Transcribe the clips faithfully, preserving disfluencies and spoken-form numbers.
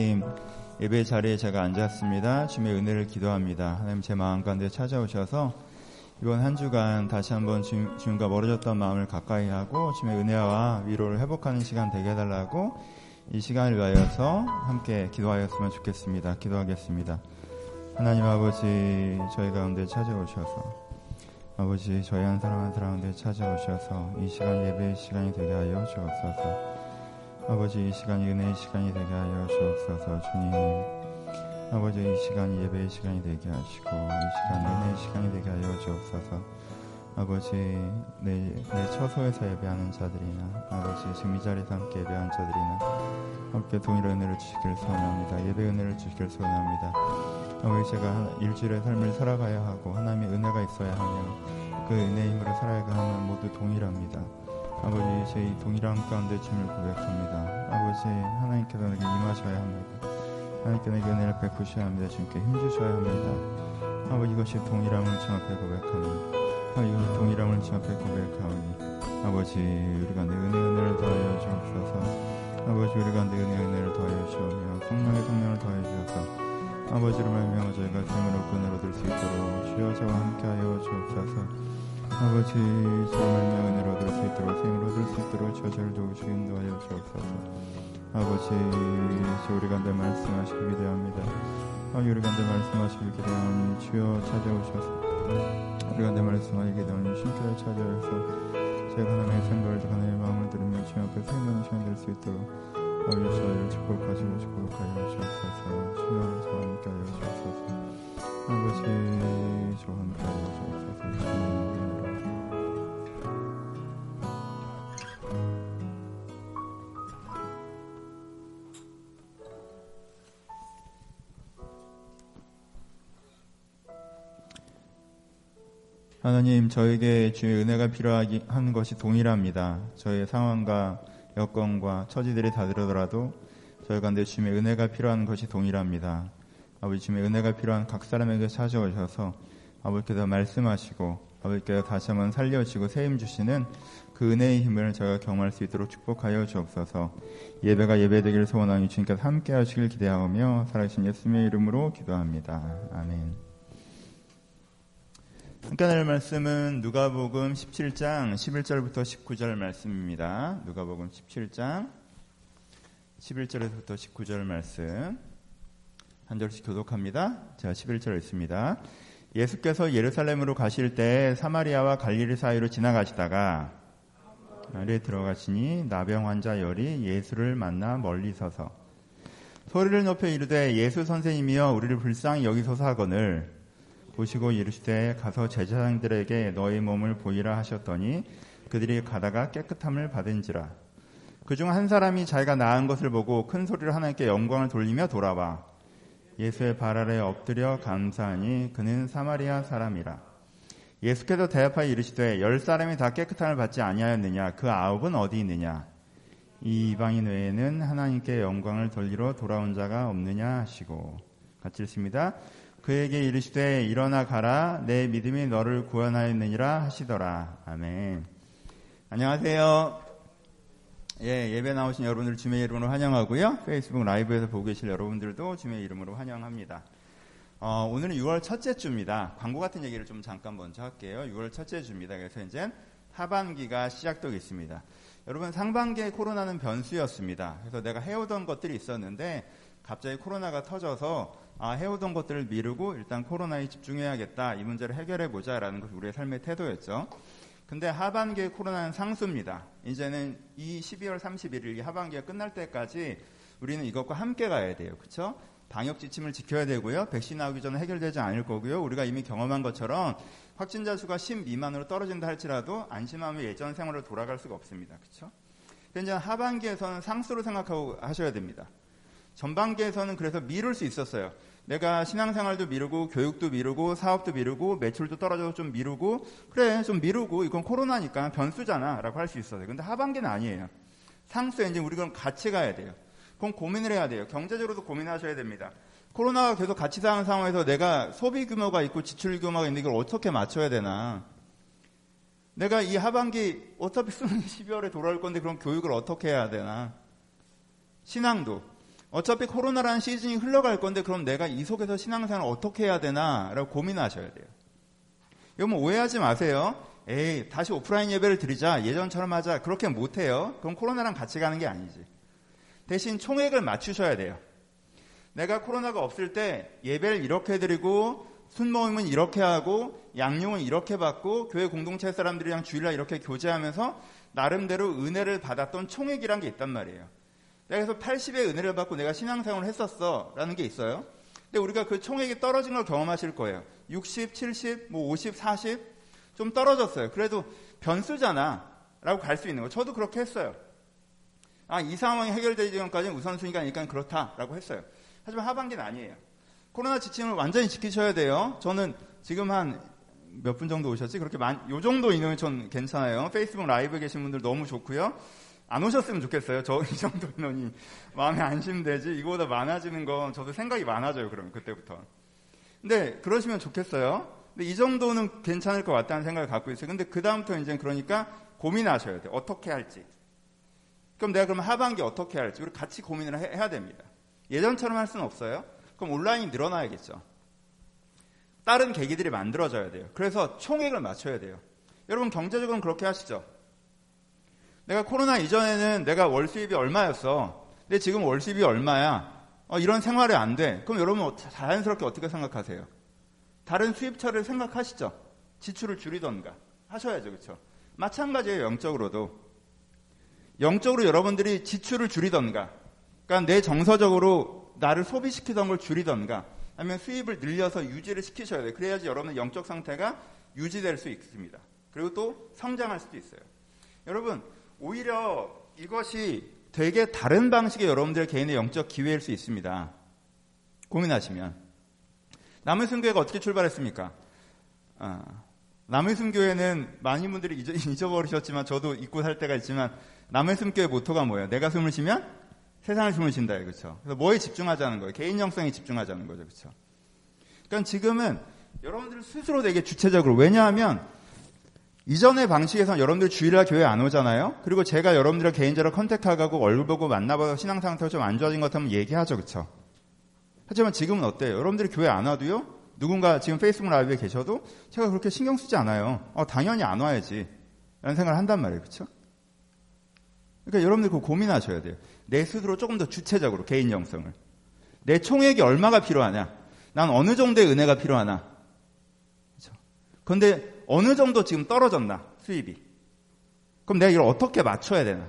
예배 자리에 제가 앉았습니다. 주님의 은혜를 기도합니다. 하나님 제 마음 가운데 찾아오셔서 이번 한 주간 다시 한번 주님, 주님과 멀어졌던 마음을 가까이 하고 주님의 은혜와 위로를 회복하는 시간 되게 해달라고 이 시간을 위하여서 함께 기도하였으면 좋겠습니다. 기도하겠습니다. 하나님 아버지, 저희 가운데 찾아오셔서 아버지, 저희 한 사람 한 사람 가운데 찾아오셔서 이 시간 예배의 시간이 되게 하여 주옵소서. 아버지, 이 시간이 은혜의 시간이 되게 하여 주옵소서. 주님, 아버지, 이 시간이 예배의 시간이 되게 하시고 이 시간이 은혜의 시간이 되게 하여 주옵소서. 아버지, 내, 내 처소에서 예배하는 자들이나 아버지, 지금 이 자리에서 함께 예배하는 자들이나 함께 동일한 은혜를 주시길 소원합니다. 예배 은혜를 주시길 소원합니다. 아버지, 제가 일주일의 삶을 살아가야 하고 하나님의 은혜가 있어야 하며 그 은혜의 힘으로 살아야 하면 모두 동일합니다. 아버지, 제 이 동일함 가운데 주님을 고백합니다. 아버지, 하나님께서 내게 임하셔야 합니다. 하나님께서 내게 은혜를 베푸셔야 합니다. 주님께 힘주셔야 합니다. 아버지, 이것이 동일함을 주 앞에 고백하니 아, 이것이 동일함을 주 앞에 고백하니 아버지, 우리가 내 은혜 은혜를 더하여 주옵소서. 아버지, 우리가 내 은혜 은혜를 더하여 주오며 성령의 성령을 더하여 주옵소서. 아버지를 말미암아 저희가 생으로 구원을 얻을 수 있도록 주여 저와 함께하여 주옵소서. 아버지, 주의 말미암아 은혜를 얻을 수 있도록 생을 얻을 수 있도록 주여 저를 도우시기 인도하여 주옵소서. 아버지, 주 우리 가운데 말씀하시기 기대합니다. 아, 우리 가운데 말씀하시기 기대하니 주여 찾아오셔서 우리 가운데 말씀하시기 기대하니 주님께서 찾아오셔서 제가 하나님의 생각을 하나님의 마음을 들으며 주님 앞에 생명의 시간이 될 수 있도록 아버지, 저희를 축복하시고 축복하여 주옵소서. 주여 저와 함께하여 주옵소서. 아버지, 저와 함께하여 주옵소서. 주님, 하나님, 저에게 주의 은혜가 필요한 것이 동일합니다. 저의 상황과 여건과 처지들이 다르더라도 저희 가운데 주님의 은혜가 필요한 것이 동일합니다. 아버지, 주님의 은혜가 필요한 각 사람에게 찾아오셔서 아버지께서 말씀하시고 아버지께서 다시 한번 살려주시고 세임 주시는 그 은혜의 힘을 저희가 경험할 수 있도록 축복하여 주옵소서. 예배가 예배되기를 소원하니 주님께서 함께 하시길 기대하며 살아계신 예수님의 이름으로 기도합니다. 아멘. 함께 나눌 말씀은 누가복음 십칠 장 십일 절부터 십구 절 말씀입니다. 누가복음 십칠 장 십일 절부터 십구 절 말씀 한 절씩 교독합니다. 제가 십일 절 읽습니다. 예수께서 예루살렘으로 가실 때 사마리아와 갈릴리 사이로 지나가시다가 마을에 들어가시니 나병 환자 열이 예수를 만나 멀리 서서 소리를 높여 이르되 예수 선생님이여 우리를 불쌍히 여기소서 하거늘 보시고 이르시되 가서 제사장들에게 너희 몸을 보이라 하셨더니 그들이 가다가 깨끗함을 받은지라. 그중 한 사람이 자기가 나은 것을 보고 큰 소리로 하나님께 영광을 돌리며 돌아와 예수의 발 아래 엎드려 감사하니 그는 사마리아 사람이라. 예수께서 대답하여 이르시되 열 사람이 다 깨끗함을 받지 아니하였느냐? 그 아홉은 어디 있느냐? 이 이방인 외에는 하나님께 영광을 돌리러 돌아온 자가 없느냐 하시고. 같이 읽습니다. 그에게 이르시되 일어나 가라 내 믿음이 너를 구원하였느니라 하시더라. 아멘. 안녕하세요. 예, 예배 나오신 여러분들 주님의 이름으로 환영하고요. 페이스북 라이브에서 보고 계실 여러분들도 주님의 이름으로 환영합니다. 어, 오늘은 유월 첫째 주입니다. 광고 같은 얘기를 좀 잠깐 먼저 할게요. 유월 첫째 주입니다. 그래서 이제 하반기가 시작되겠습니다. 여러분, 상반기에 코로나는 변수였습니다. 그래서 내가 해오던 것들이 있었는데 갑자기 코로나가 터져서 아, 해오던 것들을 미루고 일단 코로나에 집중해야겠다. 이 문제를 해결해보자 라는 것이 우리의 삶의 태도였죠. 근데 하반기에 코로나는 상수입니다. 이제는 이 십이월 삼십일일 이 하반기가 끝날 때까지 우리는 이것과 함께 가야 돼요. 그렇죠? 방역 지침을 지켜야 되고요. 백신 나오기 전에 해결되지 않을 거고요. 우리가 이미 경험한 것처럼 확진자 수가 십 미만으로 떨어진다 할지라도 안심하며 예전 생활로 돌아갈 수가 없습니다. 그렇죠? 이제 하반기에서는 상수로 생각하고 하셔야 됩니다. 전반기에서는 그래서 미룰 수 있었어요. 내가 신앙생활도 미루고 교육도 미루고 사업도 미루고 매출도 떨어져서 좀 미루고 그래 좀 미루고 이건 코로나니까 변수잖아 라고 할 수 있어요. 근데 하반기는 아니에요. 상수에 이제 우리 그럼 같이 가야 돼요. 그럼 고민을 해야 돼요. 경제적으로도 고민하셔야 됩니다. 코로나가 계속 같이 사는 상황에서 내가 소비 규모가 있고 지출 규모가 있는데 이걸 어떻게 맞춰야 되나. 내가 이 하반기 어차피 수능이 십이월에 돌아올 건데 그럼 교육을 어떻게 해야 되나. 신앙도 어차피 코로나라는 시즌이 흘러갈 건데 그럼 내가 이 속에서 신앙생활을 어떻게 해야 되나 라고 고민하셔야 돼요. 이거 뭐 오해하지 마세요. 에이, 다시 오프라인 예배를 드리자, 예전처럼 하자, 그렇게 못해요. 그럼 코로나랑 같이 가는 게 아니지. 대신 총액을 맞추셔야 돼요. 내가 코로나가 없을 때 예배를 이렇게 드리고 순모임은 이렇게 하고 양육은 이렇게 받고 교회 공동체 사람들이랑 주일날 이렇게 교제하면서 나름대로 은혜를 받았던 총액이란 게 있단 말이에요. 내가 그래서 팔십의 은혜를 받고 내가 신앙생활을 했었어 라는 게 있어요. 근데 우리가 그 총액이 떨어진 걸 경험하실 거예요. 육십, 칠십, 뭐 오십, 사십 좀 떨어졌어요. 그래도 변수잖아 라고 갈 수 있는 거예요. 저도 그렇게 했어요. 아, 이 상황이 해결되기 전까지는 우선순위가 아니니까 그렇다라고 했어요. 하지만 하반기는 아니에요. 코로나 지침을 완전히 지키셔야 돼요. 저는 지금 한 몇 분 정도 오셨지? 그렇게 많, 요 정도 인원이 전 괜찮아요. 페이스북 라이브에 계신 분들 너무 좋고요. 안 오셨으면 좋겠어요. 저 이 정도 인원이 마음에 안심되지. 이거보다 많아지는 건 저도 생각이 많아져요. 그럼 그때부터. 근데 그러시면 좋겠어요. 근데 이 정도는 괜찮을 것 같다는 생각을 갖고 있어요. 근데 그 다음부터 이제 그러니까 고민하셔야 돼요. 어떻게 할지. 그럼 내가 그러면 하반기 어떻게 할지 우리 같이 고민을 해, 해야 됩니다. 예전처럼 할 수는 없어요. 그럼 온라인이 늘어나야겠죠. 다른 계기들이 만들어져야 돼요. 그래서 총액을 맞춰야 돼요. 여러분 경제적으로는 그렇게 하시죠. 내가 코로나 이전에는 내가 월 수입이 얼마였어. 근데 지금 월 수입이 얼마야. 어, 이런 생활이 안 돼. 그럼 여러분 자연스럽게 어떻게 생각하세요? 다른 수입처를 생각하시죠. 지출을 줄이던가 하셔야죠. 그렇죠? 마찬가지예요. 영적으로도. 영적으로 여러분들이 지출을 줄이던가 그러니까 내 정서적으로 나를 소비시키던 걸 줄이던가 아니면 수입을 늘려서 유지를 시키셔야 돼요. 그래야지 여러분의 영적 상태가 유지될 수 있습니다. 그리고 또 성장할 수도 있어요. 여러분 오히려 이것이 되게 다른 방식의 여러분들의 개인의 영적 기회일 수 있습니다. 고민하시면. 남의순교회가 어떻게 출발했습니까? 아, 남의순교회는 많은 분들이 잊어, 잊어버리셨지만 저도 잊고 살 때가 있지만 남의순교회 모토가 뭐예요? 내가 숨을 쉬면 세상을 숨을 쉰다. 그렇죠? 그래서 뭐에 집중하자는 거예요? 개인 영성에 집중하자는 거죠. 그렇죠? 그러니까 지금은 여러분들 스스로 되게 주체적으로 왜냐하면 이전의 방식에서는 여러분들 주일날 교회 안 오잖아요. 그리고 제가 여러분들을 개인적으로 컨택하고 얼굴 보고 만나봐서 신앙 상태가 좀 안 좋아진 것 같으면 얘기하죠. 그렇죠? 하지만 지금은 어때요? 여러분들이 교회 안 와도요. 누군가 지금 페이스북 라이브에 계셔도 제가 그렇게 신경 쓰지 않아요. 어, 당연히 안 와야지 라는 생각을 한단 말이에요. 그렇죠? 그러니까 여러분들 그거 고민하셔야 돼요. 내 스스로 조금 더 주체적으로 개인 영성을. 내 총액이 얼마가 필요하냐? 난 어느 정도의 은혜가 필요하나? 그렇죠? 그런데 어느 정도 지금 떨어졌나? 수입이. 그럼 내가 이걸 어떻게 맞춰야 되나?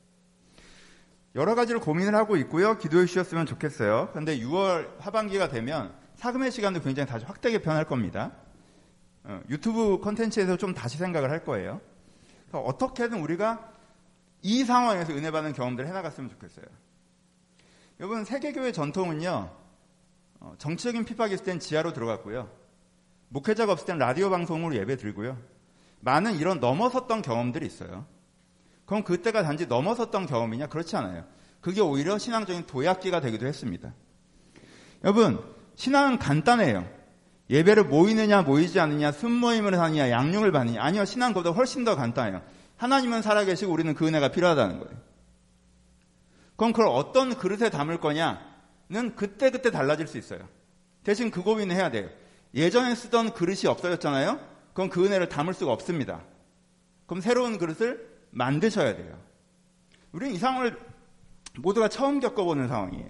여러 가지를 고민을 하고 있고요. 기도해 주셨으면 좋겠어요. 그런데 유월 하반기가 되면 사금의 시간도 굉장히 다시 확대 개편할 겁니다. 어, 유튜브 콘텐츠에서 좀 다시 생각을 할 거예요. 그래서 어떻게든 우리가 이 상황에서 은혜 받는 경험들을 해나갔으면 좋겠어요. 여러분 세계교회 전통은요. 어, 정치적인 핍박이 있을 땐 지하로 들어갔고요. 목회자가 없을 땐 라디오 방송으로 예배 드리고요. 많은 이런 넘어섰던 경험들이 있어요. 그럼 그때가 단지 넘어섰던 경험이냐? 그렇지 않아요. 그게 오히려 신앙적인 도약기가 되기도 했습니다. 여러분 신앙은 간단해요. 예배를 모이느냐 모이지 않느냐 순모임을 하느냐 양육을 받느냐 아니요. 신앙은 그보다 훨씬 더 간단해요. 하나님은 살아계시고 우리는 그 은혜가 필요하다는 거예요. 그럼 그걸 어떤 그릇에 담을 거냐는 그때그때 달라질 수 있어요. 대신 그 고민을 해야 돼요. 예전에 쓰던 그릇이 없어졌잖아요. 그럼 그 은혜를 담을 수가 없습니다. 그럼 새로운 그릇을 만드셔야 돼요. 우리는 이 상황을 모두가 처음 겪어보는 상황이에요.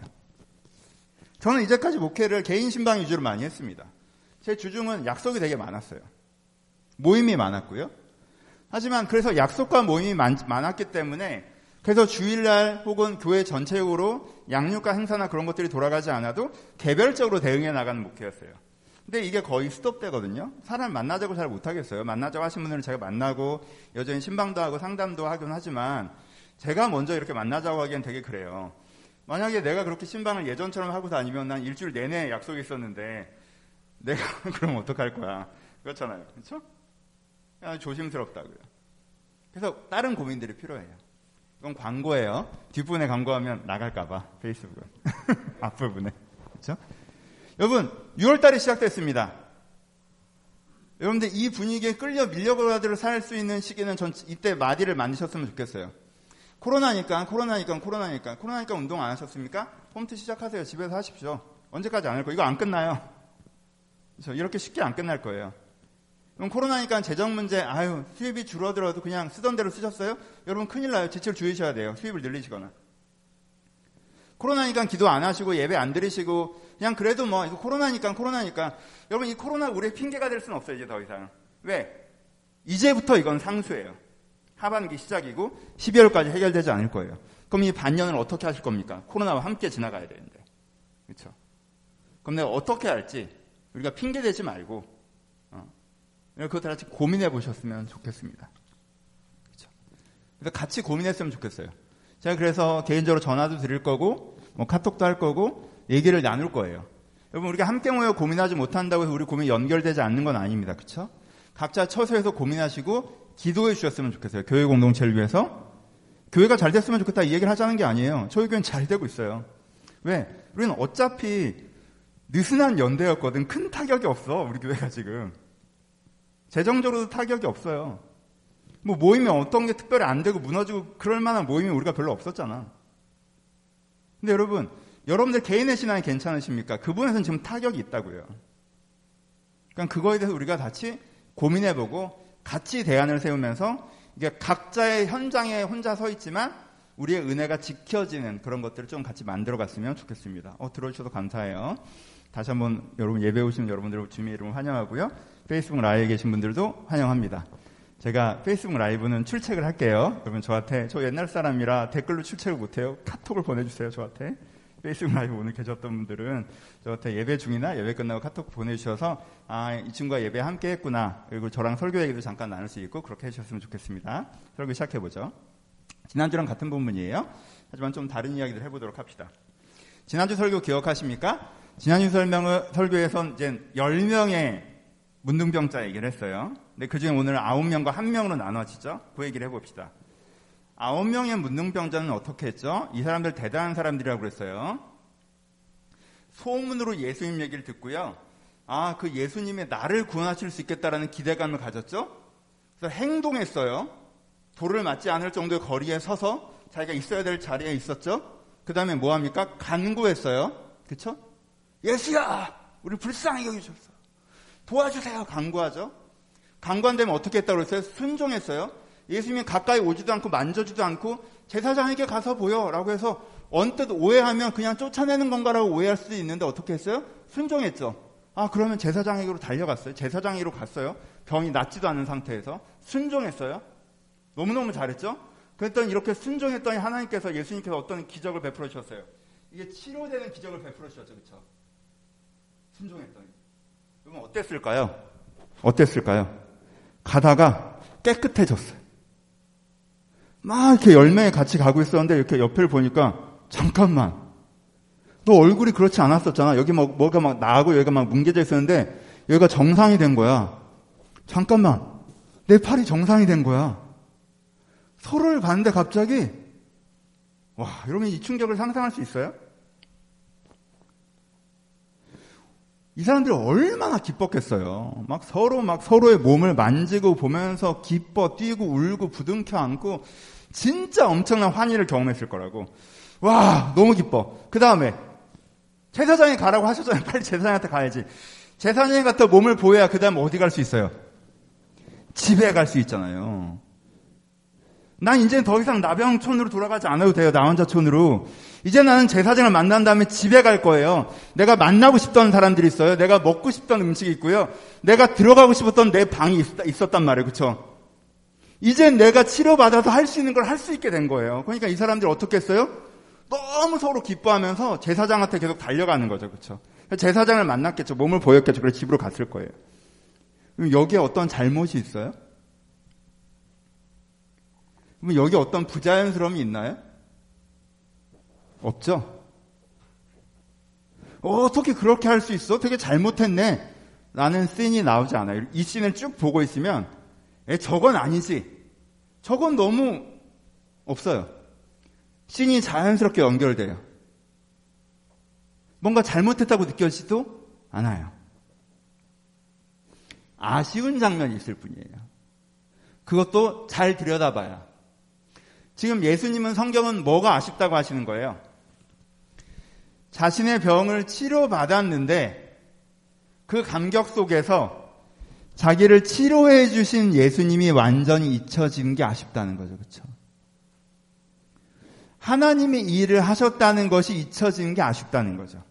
저는 이제까지 목회를 개인 신방 위주로 많이 했습니다. 제 주중은 약속이 되게 많았어요. 모임이 많았고요. 하지만 그래서 약속과 모임이 많, 많았기 때문에 그래서 주일날 혹은 교회 전체적으로 양육과 행사나 그런 것들이 돌아가지 않아도 개별적으로 대응해 나가는 목회였어요. 근데 이게 거의 스톱되거든요. 사람 만나자고 잘 못하겠어요. 만나자고 하신 분들은 제가 만나고 여전히 신방도 하고 상담도 하긴 하지만 제가 먼저 이렇게 만나자고 하기엔 되게 그래요. 만약에 내가 그렇게 신방을 예전처럼 하고 다니면 난 일주일 내내 약속이 있었는데 내가 그럼 어떡할 거야. 그렇잖아요. 그렇죠? 조심스럽다고요. 그래서 다른 고민들이 필요해요. 이건 광고예요. 뒷부분에 광고하면 나갈까봐 페이스북은 앞부분에. 그렇죠? 여러분 유월 달이 시작됐습니다. 여러분들 이 분위기에 끌려 밀려가지고 살 수 있는 시기는 전 이때 마디를 만드셨으면 좋겠어요. 코로나니까, 코로나니까, 코로나니까, 코로나니까 운동 안 하셨습니까? 홈트 시작하세요. 집에서 하십시오. 언제까지 안 할 거예요? 이거 안 끝나요. 그렇죠? 이렇게 쉽게 안 끝날 거예요. 그럼 코로나니까 재정 문제, 아유, 수입이 줄어들어도 그냥 쓰던 대로 쓰셨어요? 여러분 큰일 나요. 지출 줄이셔야 돼요. 수입을 늘리시거나. 코로나니까 기도 안 하시고 예배 안 드리시고 그냥 그래도 뭐 이거 코로나니까 코로나니까 여러분 이 코로나 우리의 핑계가 될 수는 없어요. 이제 더 이상. 왜? 이제부터 이건 상수예요. 하반기 시작이고 십이월까지 해결되지 않을 거예요. 그럼 이 반년을 어떻게 하실 겁니까? 코로나와 함께 지나가야 되는데. 그렇죠? 그럼 내가 어떻게 할지 우리가 핑계 대지 말고 어. 그것들 같이 고민해 보셨으면 좋겠습니다. 그렇죠? 그래서 같이 고민했으면 좋겠어요. 제가 그래서 개인적으로 전화도 드릴 거고 뭐 카톡도 할 거고 얘기를 나눌 거예요. 여러분 우리가 함께 모여 고민하지 못한다고 해서 우리 고민이 연결되지 않는 건 아닙니다. 그렇죠? 각자 처소에서 고민하시고 기도해 주셨으면 좋겠어요. 교회 공동체를 위해서. 교회가 잘 됐으면 좋겠다 이 얘기를 하자는 게 아니에요. 저희 교회는 잘 되고 있어요. 왜? 우리는 어차피 느슨한 연대였거든. 큰 타격이 없어. 우리 교회가 지금. 재정적으로도 타격이 없어요. 뭐 모임이 어떤 게 특별히 안 되고 무너지고 그럴 만한 모임이 우리가 별로 없었잖아. 근데 여러분, 여러분들 개인의 신앙이 괜찮으십니까? 그 부분에서는 지금 타격이 있다고요. 그러니까 그거에 대해서 우리가 같이 고민해보고 같이 대안을 세우면서 이게 각자의 현장에 혼자 서 있지만 우리의 은혜가 지켜지는 그런 것들을 좀 같이 만들어갔으면 좋겠습니다. 어, 들어주셔서 감사해요. 다시 한번 여러분 예배 오시는 여러분들을 주님의 이름으로 환영하고요. 페이스북 라이브에 계신 분들도 환영합니다. 제가 페이스북 라이브는 출첵을 할게요. 여러분 저한테 저 옛날 사람이라 댓글로 출첵을 못해요. 카톡을 보내주세요. 저한테. 페이스북 라이브 오늘 계셨던 분들은 저한테 예배 중이나 예배 끝나고 카톡 보내주셔서 아, 이 친구가 예배 함께 했구나. 그리고 저랑 설교 얘기도 잠깐 나눌 수 있고 그렇게 해주셨으면 좋겠습니다. 설교 시작해보죠. 지난주랑 같은 본문이에요. 하지만 좀 다른 이야기를 해보도록 합시다. 지난주 설교 기억하십니까? 지난주 설명을, 설교에서 이제 열 명의 문둥병자 얘기를 했어요. 근데 그 중에 오늘 아홉 명과 한 명으로 나눠지죠. 그 얘기를 해봅시다. 아홉 명의 문둥병자는 어떻게 했죠? 이 사람들 대단한 사람들이라고 그랬어요. 소문으로 예수님 얘기를 듣고요. 아, 그 예수님이 나를 구원하실 수 있겠다라는 기대감을 가졌죠? 그래서 행동했어요. 돌을 맞지 않을 정도의 거리에 서서 자기가 있어야 될 자리에 있었죠? 그 다음에 뭐 합니까? 간구했어요. 그쵸? 예수야! 우리 불쌍히 여기셨어. 도와주세요. 간구하죠? 간구 안 되면 어떻게 했다고 그랬어요? 순종했어요. 예수님이 가까이 오지도 않고 만져지도 않고 제사장에게 가서 보여 라고 해서 언뜻 오해하면 그냥 쫓아내는 건가라고 오해할 수도 있는데 어떻게 했어요? 순종했죠. 아, 그러면 제사장에게로 달려갔어요. 제사장에게로 갔어요. 병이 낫지도 않은 상태에서 순종했어요. 너무너무 잘했죠? 그랬더니 이렇게 순종했더니 하나님께서 예수님께서 어떤 기적을 베풀어 주셨어요. 이게 치료되는 기적을 베풀어 주셨죠. 그렇죠? 순종했더니. 그러면 어땠을까요? 어땠을까요? 가다가 깨끗해졌어요. 막 이렇게 열 명이 같이 가고 있었는데 이렇게 옆을 보니까 잠깐만, 너 얼굴이 그렇지 않았었잖아. 여기 뭐, 뭐가 막 나하고 여기가 막 뭉개져 있었는데 여기가 정상이 된 거야. 잠깐만, 내 팔이 정상이 된 거야. 서로를 봤는데 갑자기 와, 여러분 이 충격을 상상할 수 있어요? 이 사람들이 얼마나 기뻤겠어요. 막 서로 막 서로의 몸을 만지고 보면서 기뻐 뛰고 울고 부둥켜 안고 진짜 엄청난 환희를 경험했을 거라고. 와, 너무 기뻐. 그 다음에 제사장에 가라고 하셨잖아요. 빨리 제사장한테 가야지. 제사장에 갔다 몸을 보여야 그 다음에 어디 갈 수 있어요? 집에 갈 수 있잖아요. 난 이제 더 이상 나병촌으로 돌아가지 않아도 돼요. 나 혼자 촌으로. 이제 나는 제사장을 만난 다음에 집에 갈 거예요. 내가 만나고 싶던 사람들이 있어요. 내가 먹고 싶던 음식이 있고요. 내가 들어가고 싶었던 내 방이 있, 있었단 말이에요. 그렇죠? 이제 내가 치료받아서 할 수 있는 걸 할 수 있게 된 거예요. 그러니까 이 사람들이 어떻게 했어요? 너무 서로 기뻐하면서 제사장한테 계속 달려가는 거죠. 그렇죠? 제사장을 만났겠죠. 몸을 보였겠죠. 그래서 집으로 갔을 거예요. 그럼 여기에 어떤 잘못이 있어요? 그럼 여기 어떤 부자연스러움이 있나요? 없죠? 어, 어떻게 그렇게 할 수 있어? 되게 잘못했네. 라는 씬이 나오지 않아요. 이 씬을 쭉 보고 있으면 에, 저건 아니지. 저건 너무 없어요. 씬이 자연스럽게 연결돼요. 뭔가 잘못했다고 느껴지지도 않아요. 아쉬운 장면이 있을 뿐이에요. 그것도 잘 들여다봐야. 지금 예수님은 성경은 뭐가 아쉽다고 하시는 거예요? 자신의 병을 치료받았는데 그 감격 속에서 자기를 치료해 주신 예수님이 완전히 잊혀진 게 아쉽다는 거죠. 그렇죠? 하나님이 이 일을 하셨다는 것이 잊혀지는 게 아쉽다는 거죠.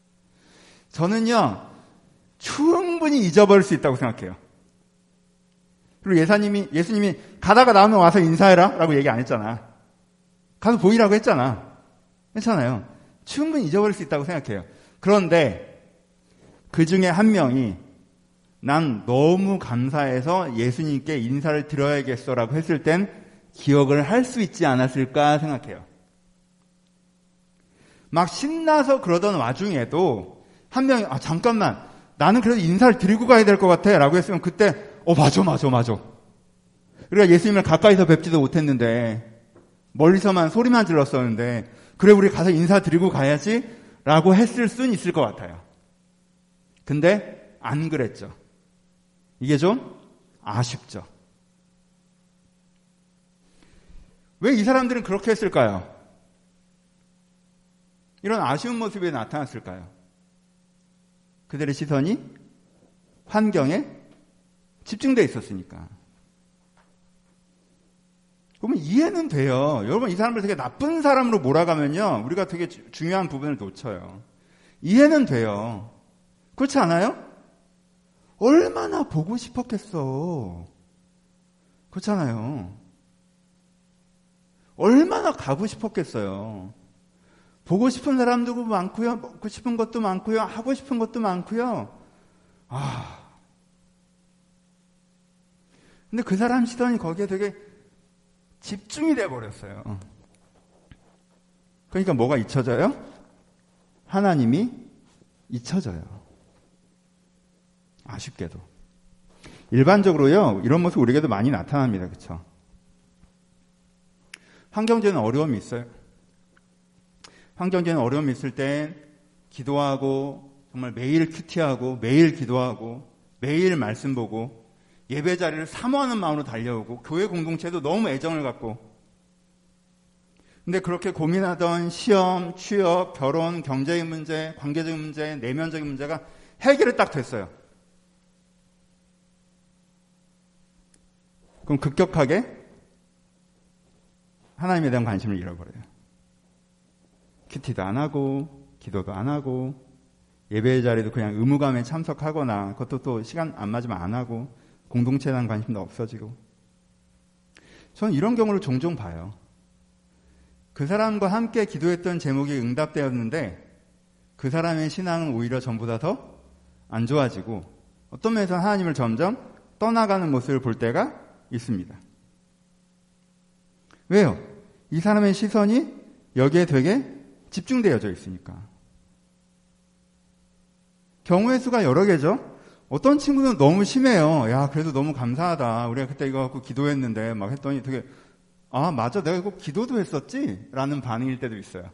저는요, 충분히 잊어버릴 수 있다고 생각해요. 그리고 예사님이, 예수님이 가다가 나오면 와서 인사해라 라고 얘기 안 했잖아. 가서 보이라고 했잖아. 괜찮아요. 충분히 잊어버릴 수 있다고 생각해요. 그런데 그 중에 한 명이 난 너무 감사해서 예수님께 인사를 드려야겠어라고 했을 땐 기억을 할 수 있지 않았을까 생각해요. 막 신나서 그러던 와중에도 한 명이 아 잠깐만 나는 그래도 인사를 드리고 가야 될 것 같아 라고 했으면 그때 어 맞아 맞아 맞아 우리가 예수님을 가까이서 뵙지도 못했는데 멀리서만 소리만 질렀었는데 그래 우리 가서 인사드리고 가야지 라고 했을 수는 있을 것 같아요. 근데 안 그랬죠. 이게 좀 아쉽죠. 왜 이 사람들은 그렇게 했을까요? 이런 아쉬운 모습이 나타났을까요? 그들의 시선이 환경에 집중되어 있었으니까. 그러면 이해는 돼요. 여러분 이 사람들 되게 나쁜 사람으로 몰아가면요. 우리가 되게 주, 중요한 부분을 놓쳐요. 이해는 돼요. 그렇지 않아요? 얼마나 보고 싶었겠어. 그렇잖아요. 얼마나 가고 싶었겠어요. 보고 싶은 사람도 많고요. 먹고 싶은 것도 많고요. 하고 싶은 것도 많고요. 아. 근데 그 사람 시선이 거기에 되게 집중이 돼 버렸어요. 그러니까 뭐가 잊혀져요? 하나님이 잊혀져요. 아쉽게도. 일반적으로요. 이런 모습 우리에게도 많이 나타납니다. 그렇죠? 환경적인 어려움이 있어요. 환경적인 어려움이 있을 땐 기도하고 정말 매일 큐티하고 매일 기도하고 매일 말씀 보고 예배 자리를 사모하는 마음으로 달려오고 교회 공동체도 너무 애정을 갖고 근데 그렇게 고민하던 시험, 취업, 결혼, 경제의 문제, 관계적인 문제, 내면적인 문제가 해결이 딱 됐어요. 그럼 급격하게 하나님에 대한 관심을 잃어버려요. 큐티도 안 하고 기도도 안 하고 예배 자리도 그냥 의무감에 참석하거나 그것도 또 시간 안 맞으면 안 하고 공동체에 대한 관심도 없어지고 저는 이런 경우를 종종 봐요. 그 사람과 함께 기도했던 제목이 응답되었는데 그 사람의 신앙은 오히려 전보다 더 안 좋아지고 어떤 면에서 하나님을 점점 떠나가는 모습을 볼 때가 있습니다. 왜요? 이 사람의 시선이 여기에 되게 집중되어져 있으니까. 경우의 수가 여러 개죠. 어떤 친구는 너무 심해요. 야, 그래도 너무 감사하다. 우리가 그때 이거 갖고 기도했는데 막 했더니 되게 아, 맞아. 내가 이거 기도도 했었지? 라는 반응일 때도 있어요.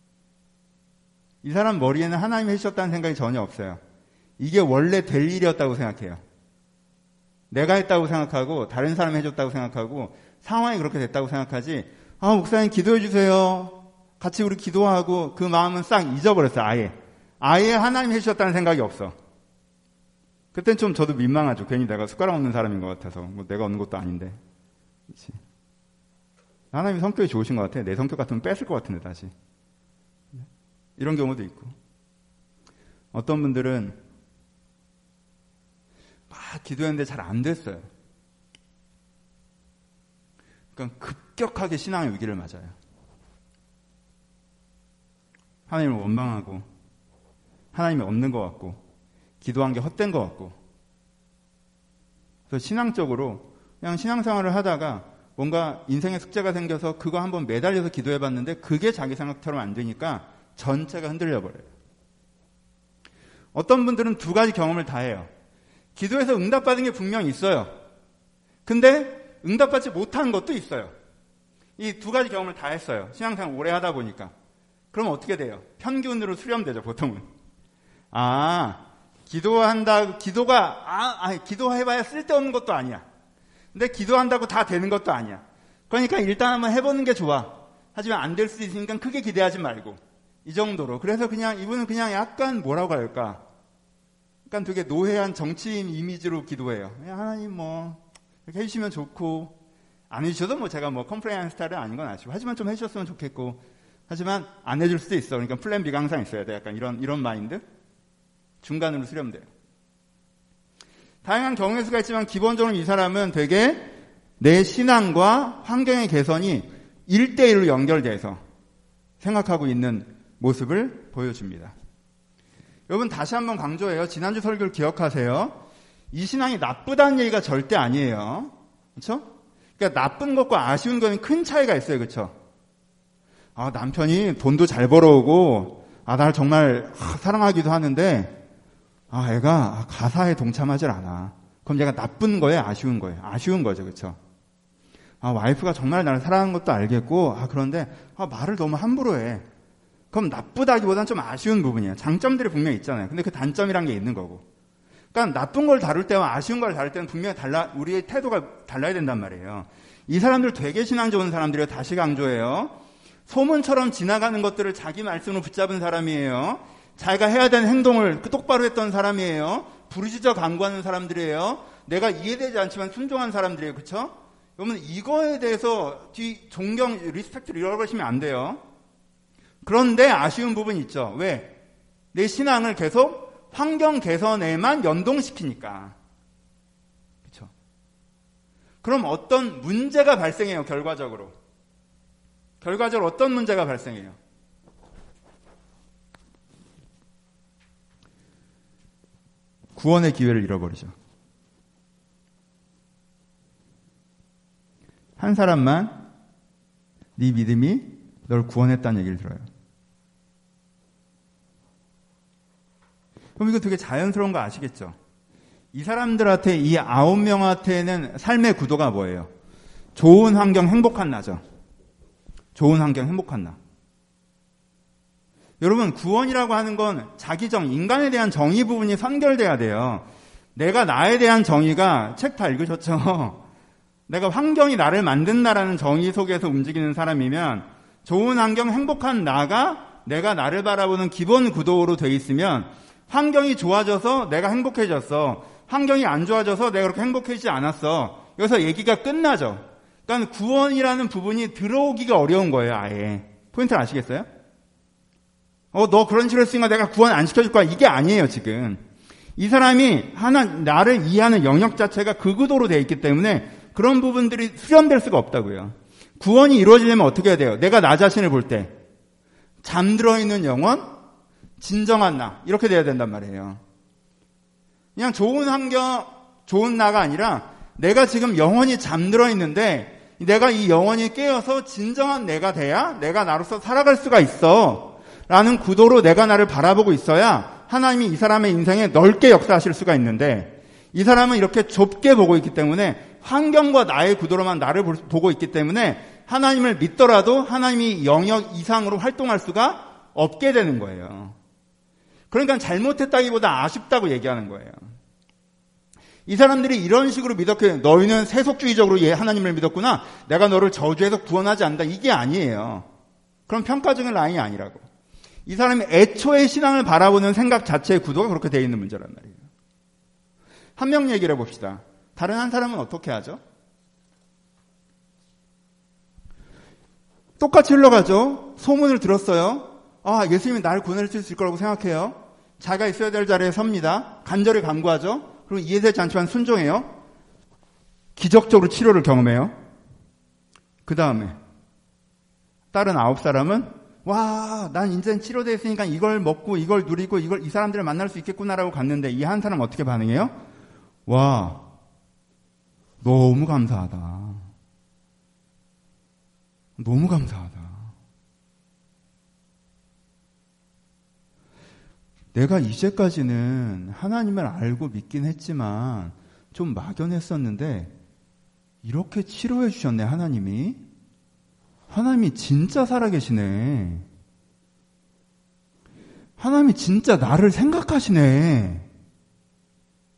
이 사람 머리에는 하나님이 해주셨다는 생각이 전혀 없어요. 이게 원래 될 일이었다고 생각해요. 내가 했다고 생각하고 다른 사람이 해줬다고 생각하고 상황이 그렇게 됐다고 생각하지 아, 목사님 기도해 주세요. 같이 우리 기도하고 그 마음은 싹 잊어버렸어요. 아예. 아예 하나님이 해주셨다는 생각이 없어. 그땐 좀 저도 민망하죠. 괜히 내가 숟가락 없는 사람인 것 같아서. 뭐 내가 없는 것도 아닌데. 그렇지. 하나님이 성격이 좋으신 것 같아. 내 성격 같으면 뺐을 것 같은데 다시. 이런 경우도 있고. 어떤 분들은 막 기도했는데 잘 안 됐어요. 그러니까 급격하게 신앙의 위기를 맞아요. 하나님을 원망하고 하나님이 없는 것 같고 기도한 게 헛된 것 같고 그래서 신앙적으로 그냥 신앙생활을 하다가 뭔가 인생의 숙제가 생겨서 그거 한번 매달려서 기도해봤는데 그게 자기 생각처럼 안 되니까 전체가 흔들려버려요. 어떤 분들은 두 가지 경험을 다 해요. 기도해서 응답받은 게 분명히 있어요. 근데 응답받지 못한 것도 있어요. 이 두 가지 경험을 다 했어요. 신앙생활 오래 하다 보니까. 그러면 어떻게 돼요? 편견으로 수렴되죠, 보통은. 아, 기도한다, 기도가, 아, 아니, 기도해봐야 쓸데없는 것도 아니야. 근데 기도한다고 다 되는 것도 아니야. 그러니까 일단 한번 해보는 게 좋아. 하지만 안 될 수도 있으니까 크게 기대하지 말고. 이 정도로. 그래서 그냥 이분은 그냥 약간 뭐라고 할까. 약간 되게 노회한 정치인 이미지로 기도해요. 하나님 뭐 이렇게 해주시면 좋고 안 해주셔도 뭐 제가 뭐 컴플레인 스타일은 아닌 건 아시고 하지만 좀 해주셨으면 좋겠고 하지만 안 해줄 수도 있어. 그러니까 플랜 B가 항상 있어야 돼. 약간 이런 이런 마인드. 중간으로 수렴 돼요. 다양한 경우의 수가 있지만 기본적으로 이 사람은 되게 내 신앙과 환경의 개선이 일대일로 연결돼서 생각하고 있는 모습을 보여줍니다. 여러분 다시 한번 강조해요. 지난주 설교를 기억하세요. 이 신앙이 나쁘다는 얘기가 절대 아니에요. 그렇죠? 그러니까 나쁜 것과 아쉬운 거는 큰 차이가 있어요. 그렇죠? 아, 남편이 돈도 잘 벌어오고 아, 날 정말 아, 사랑하기도 하는데 아, 애가 가사에 동참하질 않아. 그럼 얘가 나쁜 거예요? 아쉬운 거예요? 아쉬운 거죠. 그렇죠? 아, 와이프가 정말 나를 사랑하는 것도 알겠고 아, 그런데 아, 말을 너무 함부로 해. 그럼 나쁘다기보다는 좀 아쉬운 부분이에요. 장점들이 분명히 있잖아요. 근데 그 단점이란 게 있는 거고. 그러니까 나쁜 걸 다룰 때와 아쉬운 걸 다룰 때는 분명히 달라, 우리의 태도가 달라야 된단 말이에요. 이 사람들 되게 신앙 좋은 사람들이에요. 다시 강조해요. 소문처럼 지나가는 것들을 자기 말씀으로 붙잡은 사람이에요. 자기가 해야 되는 행동을 똑바로 했던 사람이에요. 부르짖어 간구하는 사람들이에요. 내가 이해되지 않지만 순종한 사람들이에요. 그렇죠? 여러분 이거에 대해서 뒤 존경, 리스펙트를 잃어버리시면 안 돼요. 그런데 아쉬운 부분이 있죠. 왜? 내 신앙을 계속 환경 개선에만 연동시키니까. 그렇죠? 그럼 어떤 문제가 발생해요, 결과적으로. 결과적으로 어떤 문제가 발생해요? 구원의 기회를 잃어버리죠. 한 사람만 네 믿음이 널 구원했다는 얘기를 들어요. 그럼 이거 되게 자연스러운 거 아시겠죠? 이 사람들한테, 이 아홉 명한테는 삶의 구도가 뭐예요? 좋은 환경, 행복한 나죠. 좋은 환경, 행복한 나. 여러분, 구원이라고 하는 건 자기 정, 인간에 대한 정의 부분이 선결돼야 돼요. 내가 나에 대한 정의가, 책 다 읽으셨죠? 내가 환경이 나를 만든다라는 정의 속에서 움직이는 사람이면 좋은 환경, 행복한 나가 내가 나를 바라보는 기본 구도로 돼 있으면 환경이 좋아져서 내가 행복해졌어. 환경이 안 좋아져서 내가 그렇게 행복해지지 않았어. 여기서 얘기가 끝나죠. 그러니까 구원이라는 부분이 들어오기가 어려운 거예요, 아예. 포인트를 아시겠어요? 어, 너 그런 식으로 했으니까 내가 구원 안 시켜줄 거야. 이게 아니에요, 지금. 이 사람이 하나, 나를 이해하는 영역 자체가 그 구도로 돼 있기 때문에 그런 부분들이 수렴될 수가 없다고요. 구원이 이루어지려면 어떻게 해야 돼요? 내가 나 자신을 볼 때 잠들어 있는 영혼, 진정한 나, 이렇게 돼야 된단 말이에요. 그냥 좋은 환경, 좋은 나가 아니라 내가 지금 영혼이 잠들어 있는데 내가 이 영혼이 깨어서 진정한 내가 돼야 내가 나로서 살아갈 수가 있어 라는 구도로 내가 나를 바라보고 있어야 하나님이 이 사람의 인생에 넓게 역사하실 수가 있는데 이 사람은 이렇게 좁게 보고 있기 때문에 환경과 나의 구도로만 나를 보고 있기 때문에 하나님을 믿더라도 하나님이 영역 이상으로 활동할 수가 없게 되는 거예요. 그러니까 잘못했다기보다 아쉽다고 얘기하는 거예요. 이 사람들이 이런 식으로 믿었게 너희는 세속주의적으로 하나님을 믿었구나. 내가 너를 저주해서 구원하지 않는다. 이게 아니에요. 그럼 평가적인 라인이 아니라고. 이 사람이 애초에 신앙을 바라보는 생각 자체의 구도가 그렇게 되어 있는 문제란 말이에요. 한 명 얘기를 해봅시다. 다른 한 사람은 어떻게 하죠? 똑같이 흘러가죠. 소문을 들었어요. 아, 예수님이 나를 구원해 줄 수 있을 거라고 생각해요. 자기가 있어야 될 자리에 섭니다. 간절히 간구하죠. 그리고 이해되지 않지만 순종해요. 기적적으로 치료를 경험해요. 그 다음에 다른 아홉 사람은 와, 난 이제 치료되어 있으니까 이걸 먹고 이걸 누리고 이걸 이 사람들을 만날 수 있겠구나라고 갔는데 이 한 사람은 어떻게 반응해요? 와, 너무 감사하다. 너무 감사하다. 내가 이제까지는 하나님을 알고 믿긴 했지만 좀 막연했었는데 이렇게 치료해 주셨네, 하나님이. 하나님이 진짜 살아계시네. 하나님이 진짜 나를 생각하시네.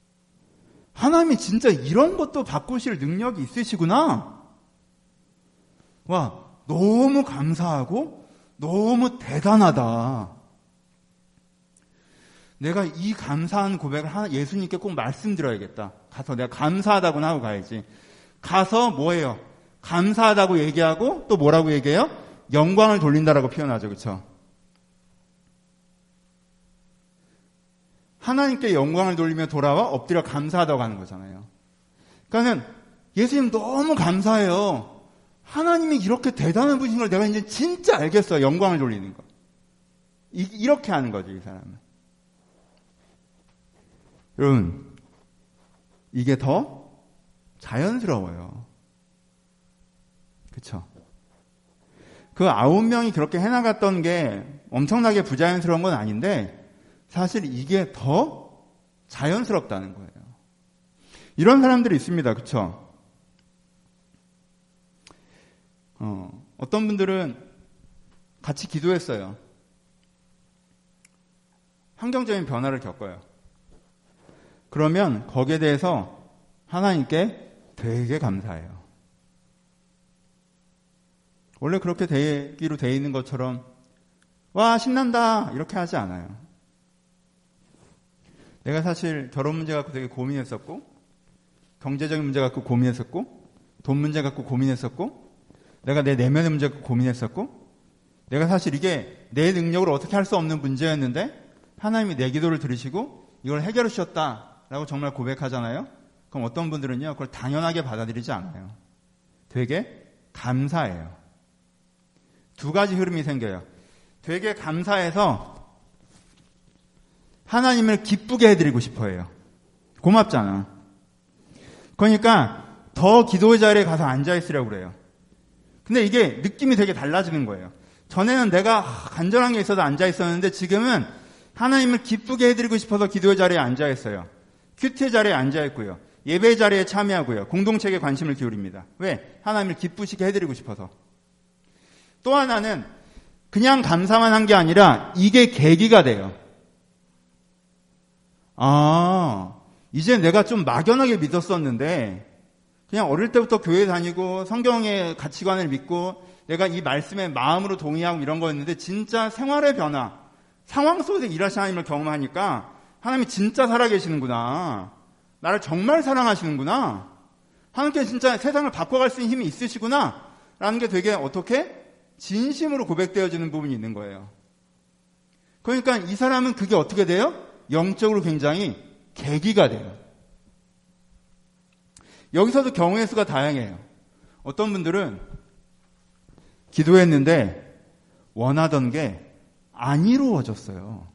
하나님이 진짜 이런 것도 바꾸실 능력이 있으시구나. 와, 너무 감사하고 너무 대단하다. 내가 이 감사한 고백을 하나 예수님께 꼭 말씀드려야겠다. 가서 내가 감사하다고 하고 가야지. 가서 뭐예요? 감사하다고 얘기하고 또 뭐라고 얘기해요? 영광을 돌린다라고 표현하죠. 그렇죠? 하나님께 영광을 돌리며 돌아와 엎드려 감사하다고 하는 거잖아요. 그러니까 예수님 너무 감사해요. 하나님이 이렇게 대단한 분이신 걸 내가 이제 진짜 알겠어요. 영광을 돌리는 거. 이, 이렇게 하는 거죠, 이 사람은. 여러분, 이게 더 자연스러워요. 그쵸? 그 아홉 명이 그렇게 해나갔던 게 엄청나게 부자연스러운 건 아닌데 사실 이게 더 자연스럽다는 거예요. 이런 사람들이 있습니다. 그쵸? 어, 어떤 분들은 같이 기도했어요. 환경적인 변화를 겪어요. 그러면 거기에 대해서 하나님께 되게 감사해요. 원래 그렇게 되기로 돼 있는 것처럼 와 신난다 이렇게 하지 않아요. 내가 사실 결혼 문제 갖고 되게 고민했었고 경제적인 문제 갖고 고민했었고 돈 문제 갖고 고민했었고 내가 내 내면의 문제 갖고 고민했었고 내가 사실 이게 내 능력으로 어떻게 할 수 없는 문제였는데 하나님이 내 기도를 들으시고 이걸 해결해 주셨다라고 정말 고백하잖아요. 그럼 어떤 분들은요 그걸 당연하게 받아들이지 않아요. 되게 감사해요. 두 가지 흐름이 생겨요. 되게 감사해서 하나님을 기쁘게 해드리고 싶어 해요. 고맙잖아. 그러니까 더 기도의 자리에 가서 앉아있으려고 그래요. 근데 이게 느낌이 되게 달라지는 거예요. 전에는 내가 간절한 게 있어서 앉아있었는데 지금은 하나님을 기쁘게 해드리고 싶어서 기도의 자리에 앉아있어요. 큐티의 자리에 앉아있고요. 예배의 자리에 참여하고요. 공동체에 관심을 기울입니다. 왜? 하나님을 기쁘시게 해드리고 싶어서. 또 하나는 그냥 감사만 한 게 아니라 이게 계기가 돼요. 아, 이제 내가 좀 막연하게 믿었었는데 그냥 어릴 때부터 교회 다니고 성경의 가치관을 믿고 내가 이 말씀에 마음으로 동의하고 이런 거였는데 진짜 생활의 변화, 상황 속에서 일하시는 하나님을 경험하니까 하나님이 진짜 살아계시는구나. 나를 정말 사랑하시는구나. 하나님께 진짜 세상을 바꿔갈 수 있는 힘이 있으시구나. 라는 게 되게 어떻게? 진심으로 고백되어지는 부분이 있는 거예요. 그러니까 이 사람은 그게 어떻게 돼요? 영적으로 굉장히 계기가 돼요. 여기서도 경우의 수가 다양해요. 어떤 분들은 기도했는데 원하던 게 안 이루어졌어요.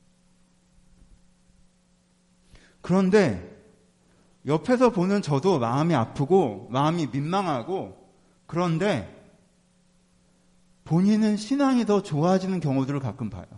그런데 옆에서 보는 저도 마음이 아프고 마음이 민망하고 그런데 본인은 신앙이 더 좋아지는 경우들을 가끔 봐요.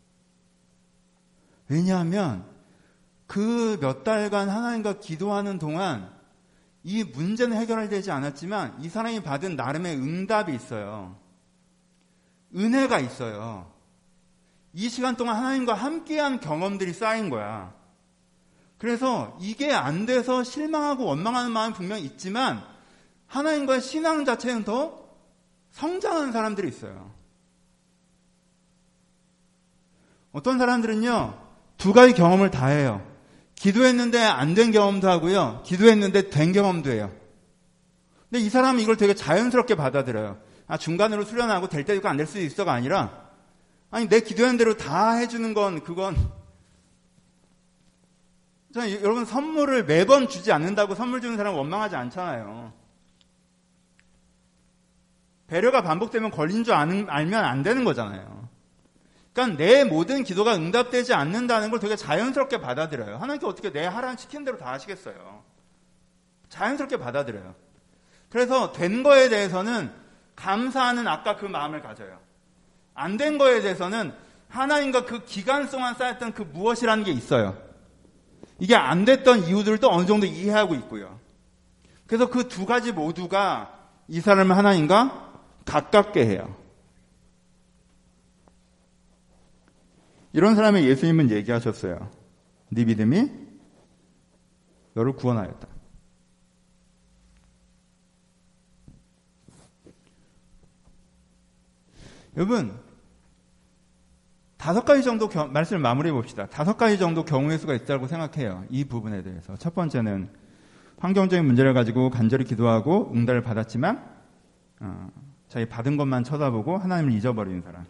왜냐하면 그 몇 달간 하나님과 기도하는 동안 이 문제는 해결되지 않았지만 이 사람이 받은 나름의 응답이 있어요. 은혜가 있어요. 이 시간 동안 하나님과 함께한 경험들이 쌓인 거야. 그래서 이게 안 돼서 실망하고 원망하는 마음이 분명히 있지만 하나님과의 신앙 자체는 더 성장하는 사람들이 있어요. 어떤 사람들은요, 두 가지 경험을 다 해요. 기도했는데 안 된 경험도 하고요, 기도했는데 된 경험도 해요. 근데 이 사람은 이걸 되게 자연스럽게 받아들여요. 아, 중간으로 수련하고 될 때도 있고 안 될 수도 있어가 아니라, 아니, 내 기도한 대로 다 해주는 건, 그건, 저는 여러분 선물을 매번 주지 않는다고 선물 주는 사람은 원망하지 않잖아요. 배려가 반복되면 걸린 줄 아는, 알면 안 되는 거잖아요. 그러니까 내 모든 기도가 응답되지 않는다는 걸 되게 자연스럽게 받아들여요. 하나님께 어떻게 내 하라는 시킨 대로 다 하시겠어요. 자연스럽게 받아들여요. 그래서 된 거에 대해서는 감사하는 아까 그 마음을 가져요. 안 된 거에 대해서는 하나님과 그 기간 동안 쌓였던 그 무엇이라는 게 있어요. 이게 안 됐던 이유들도 어느 정도 이해하고 있고요. 그래서 그 두 가지 모두가 이 사람을 하나님과 가깝게 해요. 이런 사람의 예수님은 얘기하셨어요. 네 믿음이 너를 구원하였다. 여러분, 다섯 가지 정도 겨, 말씀을 마무리해 봅시다. 다섯 가지 정도 경우의 수가 있다고 생각해요. 이 부분에 대해서. 첫 번째는 환경적인 문제를 가지고 간절히 기도하고 응답을 받았지만 어, 자기 받은 것만 쳐다보고 하나님을 잊어버리는 사람.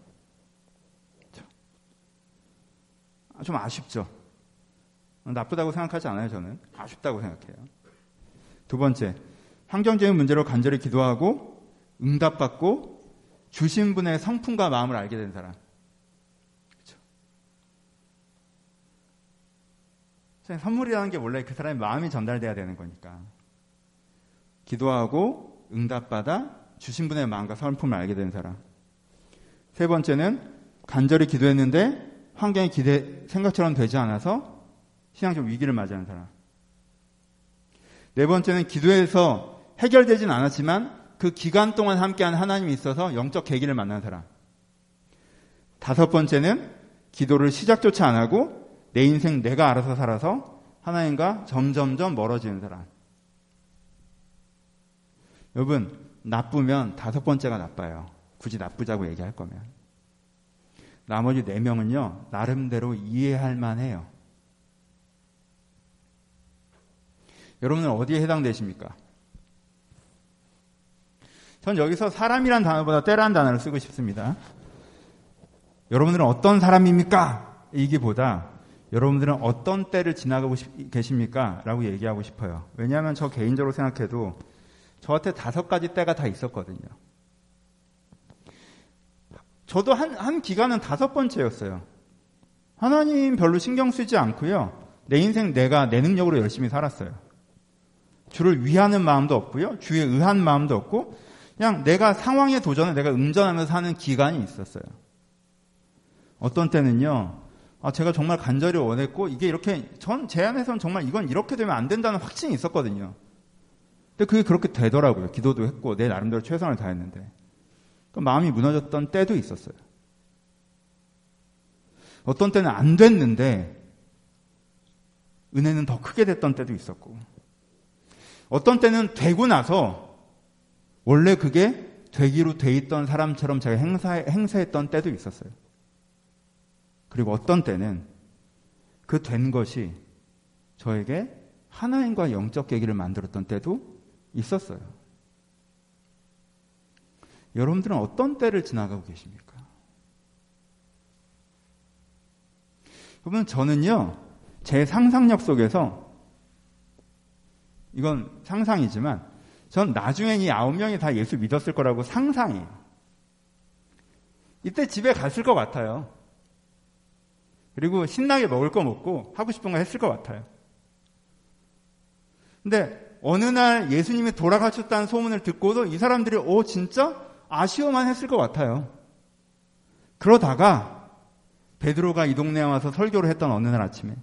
좀 아쉽죠. 나쁘다고 생각하지 않아요. 저는 아쉽다고 생각해요. 두 번째, 환경적인 문제로 간절히 기도하고 응답받고 주신 분의 성품과 마음을 알게 된 사람. 그렇죠? 선물이라는 게 원래 그 사람의 마음이 전달돼야 되는 거니까. 기도하고 응답받아 주신 분의 마음과 성품을 알게 된 사람. 세 번째는 간절히 기도했는데 환경이 기대 생각처럼 되지 않아서 신앙적 위기를 맞이하는 사람. 네 번째는 기도해서 해결되진 않았지만 그 기간 동안 함께한 하나님이 있어서 영적 계기를 만난 사람. 다섯 번째는 기도를 시작조차 안 하고 내 인생 내가 알아서 살아서 하나님과 점점점 멀어지는 사람. 여러분, 나쁘면 다섯 번째가 나빠요. 굳이 나쁘자고 얘기할 거면. 나머지 네 명은요, 나름대로 이해할 만해요. 여러분은 어디에 해당되십니까? 전 여기서 사람이란 단어보다 때라는 단어를 쓰고 싶습니다. 여러분들은 어떤 사람입니까? 이기보다 여러분들은 어떤 때를 지나가고 계십니까? 라고 얘기하고 싶어요. 왜냐하면 저 개인적으로 생각해도 저한테 다섯 가지 때가 다 있었거든요. 저도 한, 한 기간은 다섯 번째였어요. 하나님 별로 신경 쓰지 않고요. 내 인생 내가 내 능력으로 열심히 살았어요. 주를 위하는 마음도 없고요. 주에 의한 마음도 없고 그냥 내가 상황에 도전을 내가 응전하면서 사는 기간이 있었어요. 어떤 때는요. 아, 제가 정말 간절히 원했고 이게 이렇게 전 제 안에서는 정말 이건 이렇게 되면 안 된다는 확신이 있었거든요. 근데 그게 그렇게 되더라고요. 기도도 했고 내 나름대로 최선을 다했는데 그 마음이 무너졌던 때도 있었어요. 어떤 때는 안 됐는데 은혜는 더 크게 됐던 때도 있었고 어떤 때는 되고 나서 원래 그게 되기로 돼 있던 사람처럼 제가 행사, 행세했던 때도 있었어요. 그리고 어떤 때는 그 된 것이 저에게 하나님과 영적 계기를 만들었던 때도 있었어요. 여러분들은 어떤 때를 지나가고 계십니까? 여러분, 저는요, 제 상상력 속에서, 이건 상상이지만, 전 나중엔 이 아홉 명이 다 예수 믿었을 거라고 상상해요. 이때 집에 갔을 것 같아요. 그리고 신나게 먹을 거 먹고 하고 싶은 거 했을 것 같아요. 근데 어느 날 예수님이 돌아가셨다는 소문을 듣고도 이 사람들이 오 진짜? 아쉬워만 했을 것 같아요. 그러다가 베드로가 이 동네에 와서 설교를 했던 어느 날 아침에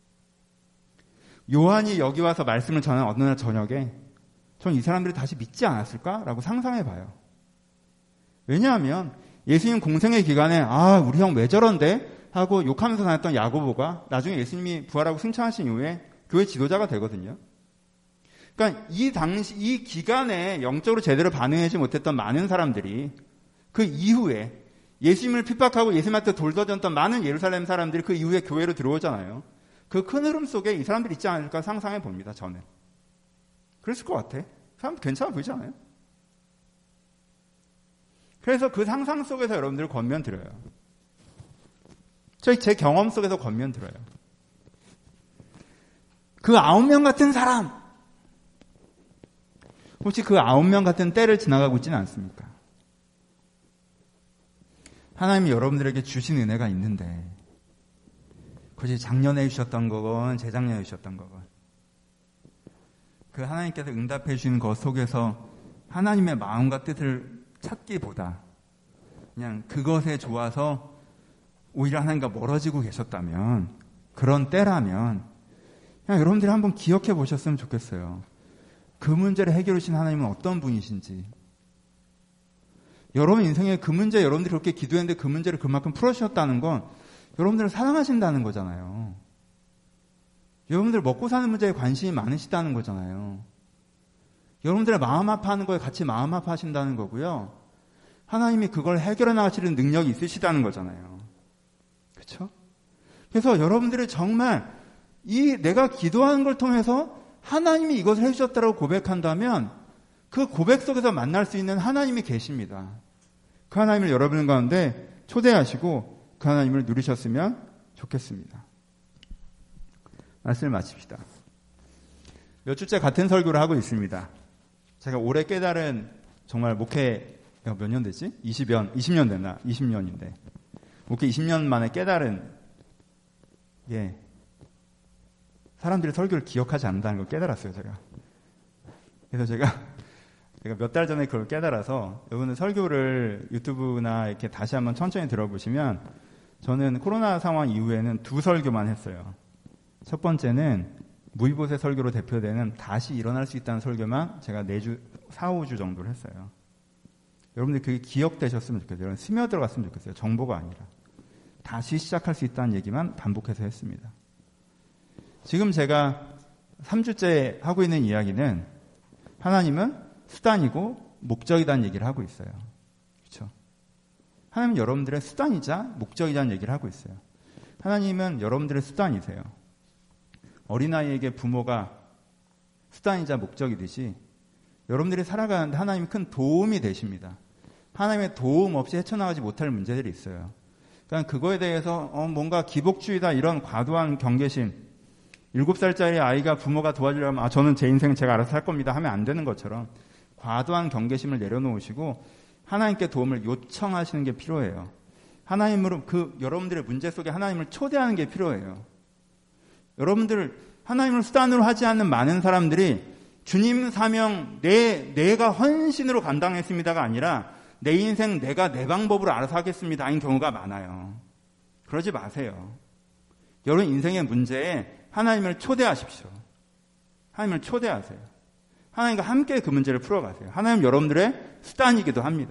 요한이 여기 와서 말씀을 전한 어느 날 저녁에 전 이 사람들이 다시 믿지 않았을까라고 상상해봐요. 왜냐하면 예수님 공생의 기간에 아 우리 형 왜 저런데? 하고 욕하면서 다녔던 야고보가 나중에 예수님이 부활하고 승천하신 이후에 교회 지도자가 되거든요. 그러니까 이 당시 이 기간에 영적으로 제대로 반응하지 못했던 많은 사람들이 그 이후에 예수님을 핍박하고 예수님한테 돌 던졌던 많은 예루살렘 사람들이 그 이후에 교회로 들어오잖아요. 그 큰 흐름 속에 이 사람들이 있지 않을까 상상해 봅니다. 저는. 그랬을 것 같아. 사람 괜찮아 보이지 않아요? 그래서 그 상상 속에서 여러분들을 권면 드려요. 저희 제 경험 속에서 권면 드려요. 그 아홉 명 같은 사람 혹시 그 아홉 명 같은 때를 지나가고 있지는 않습니까? 하나님이 여러분들에게 주신 은혜가 있는데 그것이 작년에 주셨던 거건 재작년에 주셨던 거건 그 하나님께서 응답해 주신 것 속에서 하나님의 마음과 뜻을 찾기보다 그냥 그것에 좋아서 오히려 하나님과 멀어지고 계셨다면 그런 때라면 그냥 여러분들이 한번 기억해 보셨으면 좋겠어요. 그 문제를 해결해 주신 하나님은 어떤 분이신지 여러분 인생에 그 문제 여러분들이 그렇게 기도했는데 그 문제를 그만큼 풀어주셨다는 건 여러분들을 사랑하신다는 거잖아요. 여러분들 먹고 사는 문제에 관심이 많으시다는 거잖아요. 여러분들의 마음 아파하는 거에 같이 마음 아파하신다는 거고요. 하나님이 그걸 해결해 나가시는 능력이 있으시다는 거잖아요. 그렇죠? 그래서 여러분들이 정말 이 내가 기도하는 걸 통해서 하나님이 이것을 해주셨다고 고백한다면 그 고백 속에서 만날 수 있는 하나님이 계십니다. 그 하나님을 여러분 가운데 초대하시고 그 하나님을 누리셨으면 좋겠습니다. 말씀을 마칩시다. 몇 주째 같은 설교를 하고 있습니다. 제가 올해 깨달은 정말 목회 몇 년 됐지? 이십 년, 이십 년 됐나? 이십 년인데 목회 이십 년 만에 깨달은 게 사람들이 설교를 기억하지 않는다는 걸 깨달았어요, 제가. 그래서 제가 제가 몇 달 전에 그걸 깨달아서 여러분들 설교를 유튜브나 이렇게 다시 한번 천천히 들어보시면 저는 코로나 상황 이후에는 두 설교만 했어요. 첫 번째는 무이봇의 설교로 대표되는 다시 일어날 수 있다는 설교만 제가 네 주, 사, 오 주 정도를 했어요. 여러분들 그게 기억되셨으면 좋겠어요. 여러분 스며들어갔으면 좋겠어요. 정보가 아니라. 다시 시작할 수 있다는 얘기만 반복해서 했습니다. 지금 제가 삼 주째 하고 있는 이야기는 하나님은 수단이고 목적이라는 얘기를 하고 있어요. 그렇죠? 하나님은 여러분들의 수단이자 목적이라는 얘기를 하고 있어요. 하나님은 여러분들의 수단이세요. 어린아이에게 부모가 수단이자 목적이듯이 여러분들이 살아가는데 하나님이 큰 도움이 되십니다. 하나님의 도움 없이 헤쳐나가지 못할 문제들이 있어요. 그러니까 그거에 대해서 어, 뭔가 기복주의다 이런 과도한 경계심, 일곱 살짜리 아이가 부모가 도와주려면 아, 저는 제 인생 제가 알아서 할 겁니다 하면 안 되는 것처럼 과도한 경계심을 내려놓으시고 하나님께 도움을 요청하시는 게 필요해요. 하나님으로 그 여러분들의 문제 속에 하나님을 초대하는 게 필요해요. 여러분들 하나님을 수단으로 하지 않는 많은 사람들이 주님 사명 내 내가 헌신으로 감당했습니다가 아니라 내 인생 내가 내 방법으로 알아서 하겠습니다인 경우가 많아요. 그러지 마세요. 여러분 인생의 문제에 하나님을 초대하십시오. 하나님을 초대하세요. 하나님과 함께 그 문제를 풀어가세요. 하나님 여러분들의 수단이기도 합니다.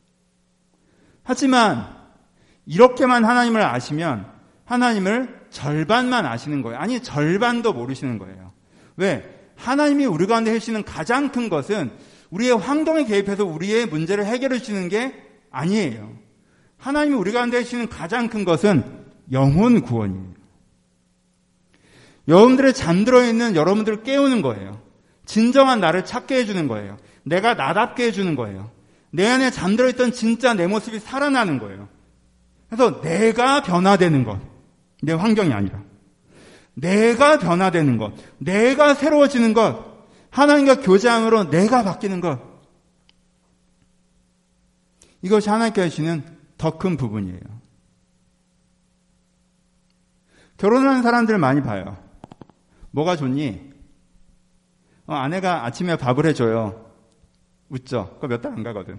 하지만 이렇게만 하나님을 아시면 하나님을 절반만 아시는 거예요. 아니 절반도 모르시는 거예요. 왜? 하나님이 우리 가운데 해주시는 가장 큰 것은 우리의 환경에 개입해서 우리의 문제를 해결해 주시는 게 아니에요. 하나님이 우리 가운데 해주시는 가장 큰 것은 영혼 구원이에요. 여러분들의 잠들어 있는 여러분들을 깨우는 거예요. 진정한 나를 찾게 해주는 거예요. 내가 나답게 해주는 거예요. 내 안에 잠들어 있던 진짜 내 모습이 살아나는 거예요. 그래서 내가 변화되는 것. 내 환경이 아니라. 내가 변화되는 것. 내가 새로워지는 것. 하나님과 교제함으로 내가 바뀌는 것. 이것이 하나님께 주시는 더 큰 부분이에요. 결혼하는 사람들 많이 봐요. 뭐가 좋니? 어, 아내가 아침에 밥을 해줘요. 웃죠? 그거 몇 달 안 가거든.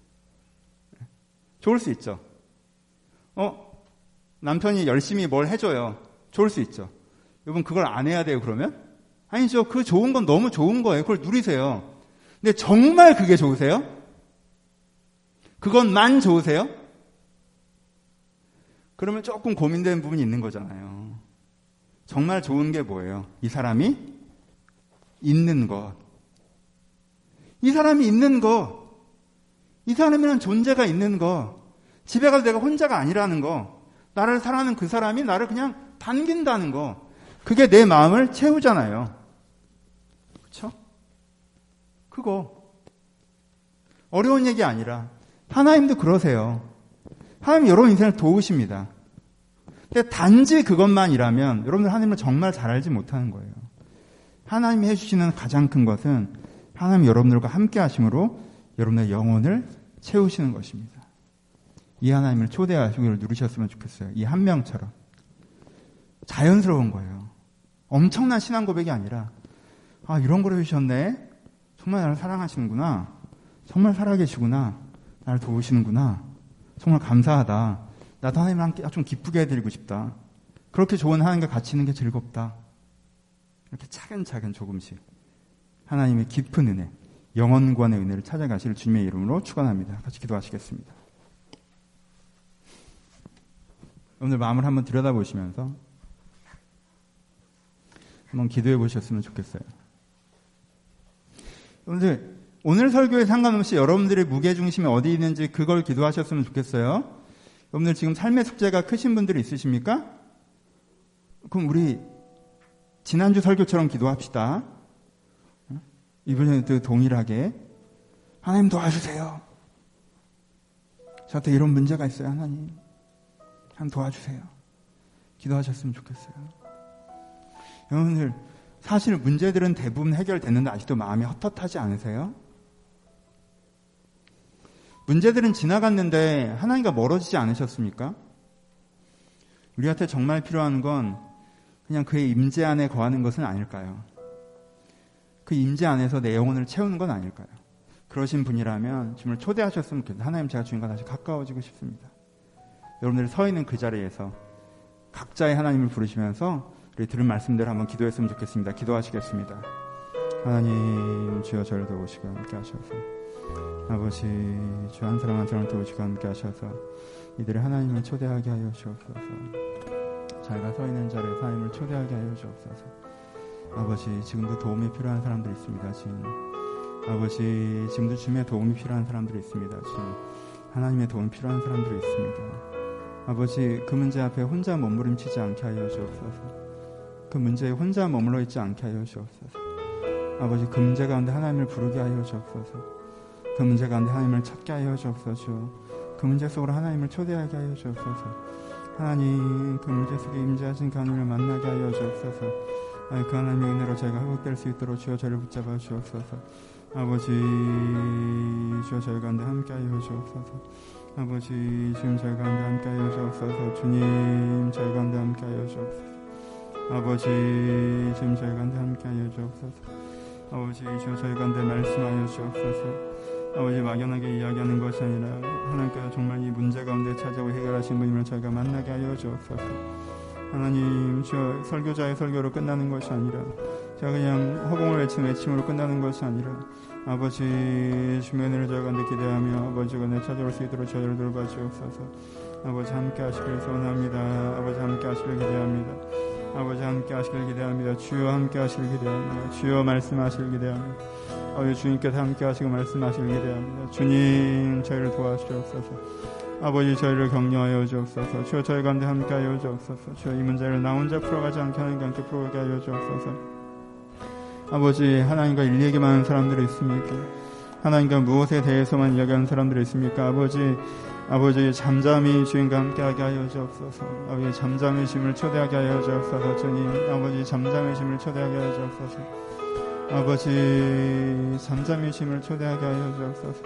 좋을 수 있죠. 어, 남편이 열심히 뭘 해줘요. 좋을 수 있죠. 여러분 그걸 안 해야 돼요 그러면? 아니죠. 그 좋은 건 너무 좋은 거예요. 그걸 누리세요. 근데 정말 그게 좋으세요? 그것만 좋으세요? 그러면 조금 고민되는 부분이 있는 거잖아요. 정말 좋은 게 뭐예요? 이 사람이 있는 것. 이 사람이 있는 것. 이 사람이라는 존재가 있는 것. 집에 가서 내가 혼자가 아니라는 거. 나를 사랑하는 그 사람이 나를 그냥 반긴다는 거. 그게 내 마음을 채우잖아요. 그렇죠? 그거. 어려운 얘기 아니라 하나님도 그러세요. 하나님 여러분 인생을 도우십니다. 근데 단지 그것만이라면 여러분들 하나님을 정말 잘 알지 못하는 거예요. 하나님이 해주시는 가장 큰 것은 하나님 여러분들과 함께 하심으로 여러분의 영혼을 채우시는 것입니다. 이 하나님을 초대하시기를 누리셨으면 좋겠어요. 이 한 명처럼. 자연스러운 거예요. 엄청난 신앙 고백이 아니라 아 이런 걸 해주셨네. 정말 나를 사랑하시는구나. 정말 살아계시구나. 나를 도우시는구나. 정말 감사하다. 나도 하나님을 함께 좀 기쁘게 해드리고 싶다. 그렇게 좋은 하나님과 같이 있는 게 즐겁다. 이렇게 차근차근 조금씩 하나님의 깊은 은혜, 영원관의 은혜를 찾아가실 주님의 이름으로 축원합니다. 같이 기도하시겠습니다. 오늘 마음을 한번 들여다보시면서 한번 기도해 보셨으면 좋겠어요. 오늘 오늘 설교에 상관없이 여러분들의 무게중심이 어디 있는지 그걸 기도하셨으면 좋겠어요. 여러분들 지금 삶의 숙제가 크신 분들이 있으십니까? 그럼 우리 지난주 설교처럼 기도합시다. 이번에도 동일하게 하나님 도와주세요. 저한테 이런 문제가 있어요. 하나님 하나님 도와주세요. 기도하셨으면 좋겠어요. 여러분들 사실 문제들은 대부분 해결됐는데 아직도 마음이 헛헛하지 않으세요? 문제들은 지나갔는데 하나님과 멀어지지 않으셨습니까? 우리한테 정말 필요한 건 그냥 그의 임재 안에 거하는 것은 아닐까요? 그 임재 안에서 내 영혼을 채우는 건 아닐까요? 그러신 분이라면 주님을 초대하셨으면 좋겠습니다. 하나님, 제가 주님과 다시 가까워지고 싶습니다. 여러분들이 서 있는 그 자리에서 각자의 하나님을 부르시면서 우리 들은 말씀대로 한번 기도했으면 좋겠습니다. 기도하시겠습니다. 하나님, 주여 저를 도우시고 함께 하셔서, 아버지 주 한 사람 한 사람 도우시고 함께 하셔서 이들의 하나님을 초대하게 하여 주옵소서. 자기가 서 있는 자리에 하나님을 초대하게 하여 주옵소서. 아버지, 지금도 도움이 필요한 사람들이 있습니다. 주님, 아버지, 지금도 주님의 도움이 필요한 사람들이 있습니다. 주님, 하나님의 도움이 필요한 사람들이 있습니다. 아버지, 그 문제 앞에 혼자 머무름치지 않게 하여 주옵소서. 그 문제에 혼자 머물러 있지 않게 하여 주옵소서. 아버지, 그 문제 가운데 하나님을 부르게 하여 주옵소서. 그 문제 가운데 하나님을 찾게 하여 주옵소서. 그 문제 속으로 하나님을 초대하게 하여 주옵소서. 하나님, 그 문제 속에 임재하신 그 하나님을 만나게 하여 주옵소서. 그 하나님의 은혜로 저희가 회복될 수 있도록 주여 저를 붙잡아 주옵소서. 아버지, 주여 저희 가운데 함께 하여 주옵소서. 아버지, 지금 저희 가운데 함께 하여 주옵소서. 주님, 저희 가운데 함께 하여 주옵소서. 아버지, 지금 저희 가운데 함께 하여 주옵소서. 아버지, 주여 저희 가운데 말씀하여 주옵소서. 아버지, 막연하게 이야기하는 것이 아니라 하나님께서 정말 이 문제 가운데 찾아오 해결하신 분임을 저희가 만나게 하여 주옵소서. 하나님, 저 설교자의 설교로 끝나는 것이 아니라 제가 그냥 허공을 외치는 외침으로 끝나는 것이 아니라 아버지, 주님의 은혜를 저희 가운데 기대하며 아버지가 은혜 찾아올 수 있도록 저희를 돌봐 주옵소서. 아버지, 함께 하시길 소원합니다. 아버지, 함께 하시길 기대합니다. 아버지, 함께 하시길 기대합니다. 주여 함께 하시길 기대합니다. 주여 말씀하시길 기대합니다. 아버지, 주님께서 함께 하시고 말씀하시길 기대합니다. 주님, 저희를 도와주옵소서. 아버지, 저희를 격려하여 주옵소서. 주여 저희 가운데 함께 하여 주옵소서. 주여 이 문제를 나 혼자 풀어가지 않게 하나님과 함께 풀어가게 하여 주옵소서. 아버지, 하나님과 일 얘기만 하는 사람들이 있습니까? 하나님과 무엇에 대해서만 이야기하는 사람들이 있습니까? 아버지, 아버지, 잠잠히 주님과 함께하게 하여 주옵소서. 아버지, 잠잠히 주님을 초대하게 하여 주옵소서. 주님, 아버지, 잠잠히 주님을 초대하게 하여 주옵소서. 아버지, 잠잠히 주님을 초대하게 하여 주옵소서.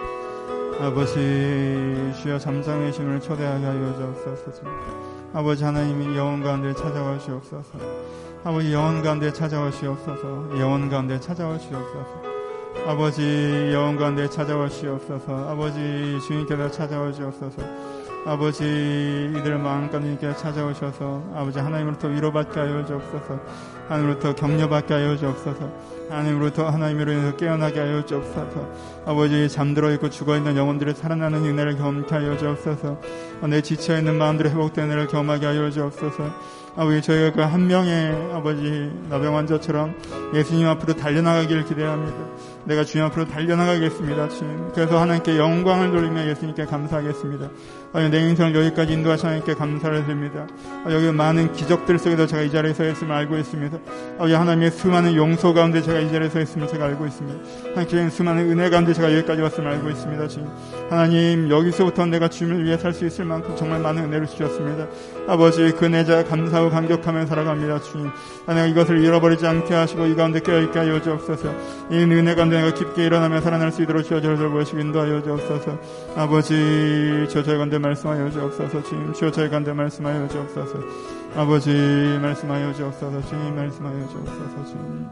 아버지, 주여 잠잠히 주님을 초대하게 하여 주옵소서. 아버지, 하나님이 영혼 가운데 찾아와 주옵소서. 아버지, 영혼 가운데 찾아와 주옵소서. 영혼 가운데 찾아와 주옵소서. 아버지, 영혼 가운데 찾아와 주옵소서. 아버지, 주님께서 찾아와 주옵소서. 아버지, 이들의 마음 가운데 찾아오셔서 아버지, 하나님으로부터 위로받게 하여 주옵소서. 하나님으로부터 격려받게 하여 주옵소서. 하나님으로부터 하나님으로 인해서 깨어나게 하여 주옵소서. 아버지, 잠들어 있고 죽어 있는 영혼들이 살아나는 은혜를 경험케 하여 주옵소서. 내 지쳐 있는 마음들의 회복된 은혜를 경험하게 하여 주옵소서. 아버지, 저희가 그 한 명의 아버지 나병 환자처럼 예수님 앞으로 달려나가기를 기대합니다. 내가 주님 앞으로 달려나가겠습니다. 주님, 그래서 하나님께 영광을 돌리며 예수님께 감사하겠습니다. 아버지, 내 인생을 여기까지 인도하신 하나님께 감사를 드립니다. 여기 많은 기적들 속에서 제가 이 자리에 서 있음을 알고 있습니다. 아버지, 하나님의 수많은 용서 가운데 제가 이 자리에 서 있음을 제가 알고 있습니다. 하나님께 수많은 은혜 가운데 제가 여기까지 왔음을 알고 있습니다. 주님, 하나님, 여기서부터 내가 주님을 위해 살 수 있을 만큼 정말 많은 은혜를 주셨습니다. 아버지, 그 내자 감사하고 감격하며 살아갑니다. 주님, 내가 이것을 잃어버리지 않게 하시고 이 가운데 깨어있게 하여 주옵소서. 이 은혜 가운데 내가 깊게 일어나며 살아날 수 있도록 주여 저를 돌보시고 인도하여 주옵소서. 아버지, 주여 저희 가운데 말씀하여 주옵소서. 주님, 주여 저희 가운데 말씀하여 주옵소서. 아버지, 말씀하여 주옵소서. 주님, 말씀하여 주옵소서. 주님,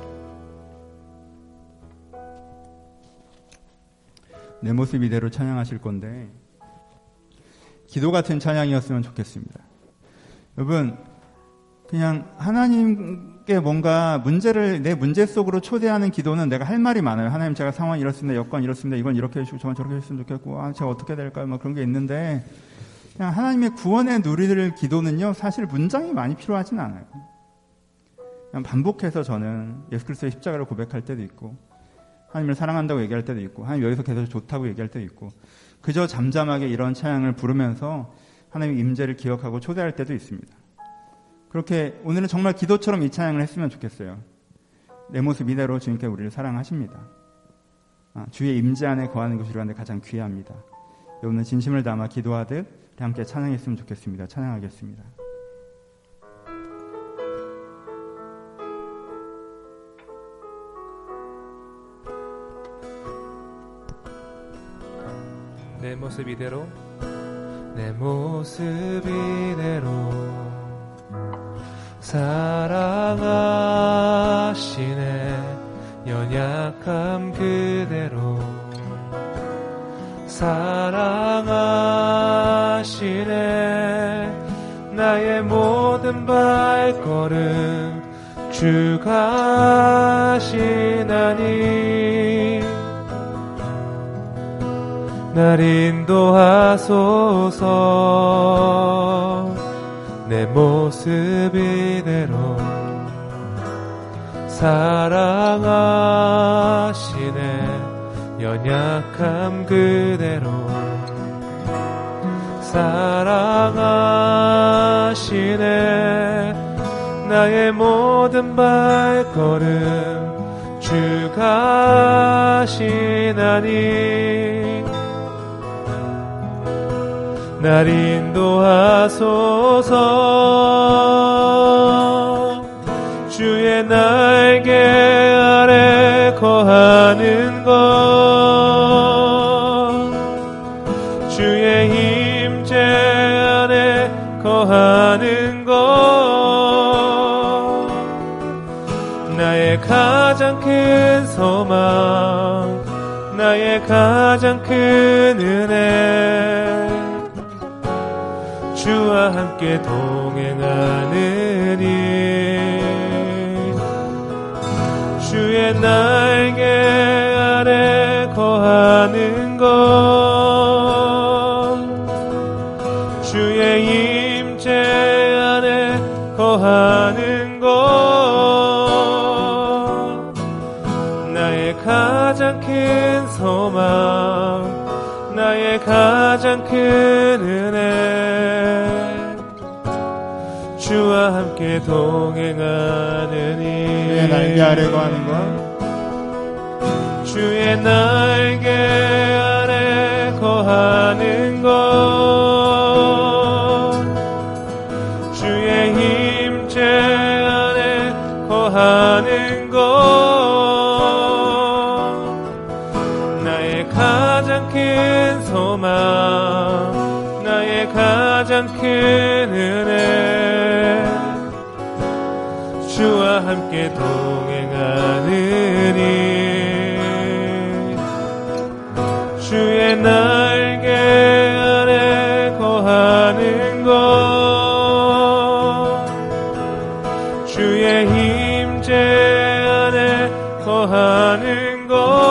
내 모습 이대로 찬양하실 건데 기도 같은 찬양이었으면 좋겠습니다. 여러분, 그냥 하나님께 뭔가 문제를 내 문제 속으로 초대하는 기도는 내가 할 말이 많아요. 하나님, 제가 상황이 이렇습니다. 여건 이렇습니다. 이건 이렇게 해주시고 저건 저렇게 해주시면 좋겠고, 아, 제가 어떻게 될까요? 뭐 그런 게 있는데, 그냥 하나님의 구원의 누리들 기도는요, 사실 문장이 많이 필요하진 않아요. 그냥 반복해서 저는 예수 그리스도의 십자가를 고백할 때도 있고, 하나님을 사랑한다고 얘기할 때도 있고 하나님 여기서 계속 좋다고 얘기할 때도 있고 그저 잠잠하게 이런 찬양을 부르면서 하나님의 임재를 기억하고 초대할 때도 있습니다. 그렇게 오늘은 정말 기도처럼 이 찬양을 했으면 좋겠어요. 내 모습 이대로 주님께서 우리를 사랑하십니다. 아, 주의 임재 안에 거하는 것이 우리한테 가장 귀합니다. 여러분은 진심을 담아 기도하듯 함께 찬양했으면 좋겠습니다. 찬양하겠습니다. 내 모습 이대로 내 모습 이대로 사랑하시네 연약함 그대로 사랑하시네 나의 모든 발걸음 주가 하시나니 날 인도하소서 내 모습 이대로 사랑하시네 연약함 그대로 사랑하시네 나의 모든 발걸음 주가 하시나니 날 인도하소서 주의 날개 아래 거하는 것 주의 임재 안에 거하는 것 나의 가장 큰 소망 나의 가장 큰 은혜 주와 함께 동행하는 일 주의 날개 아래 거하는 것 주의 임재 안에 거하는 것 나의 가장 큰 소망 나의 가장 큰 은혜 주와 함께 동행하는 일 주의 날개 아래 거하는 것 주의 날개 아래 거하는 것 주의 임재 안에 거하는 것 나의 가장 큰 소망 나의 가장 큰 은혜 주와 함께 동행하는 일 주의 날개 아래 거하는 것 주의 임재 안에 거하는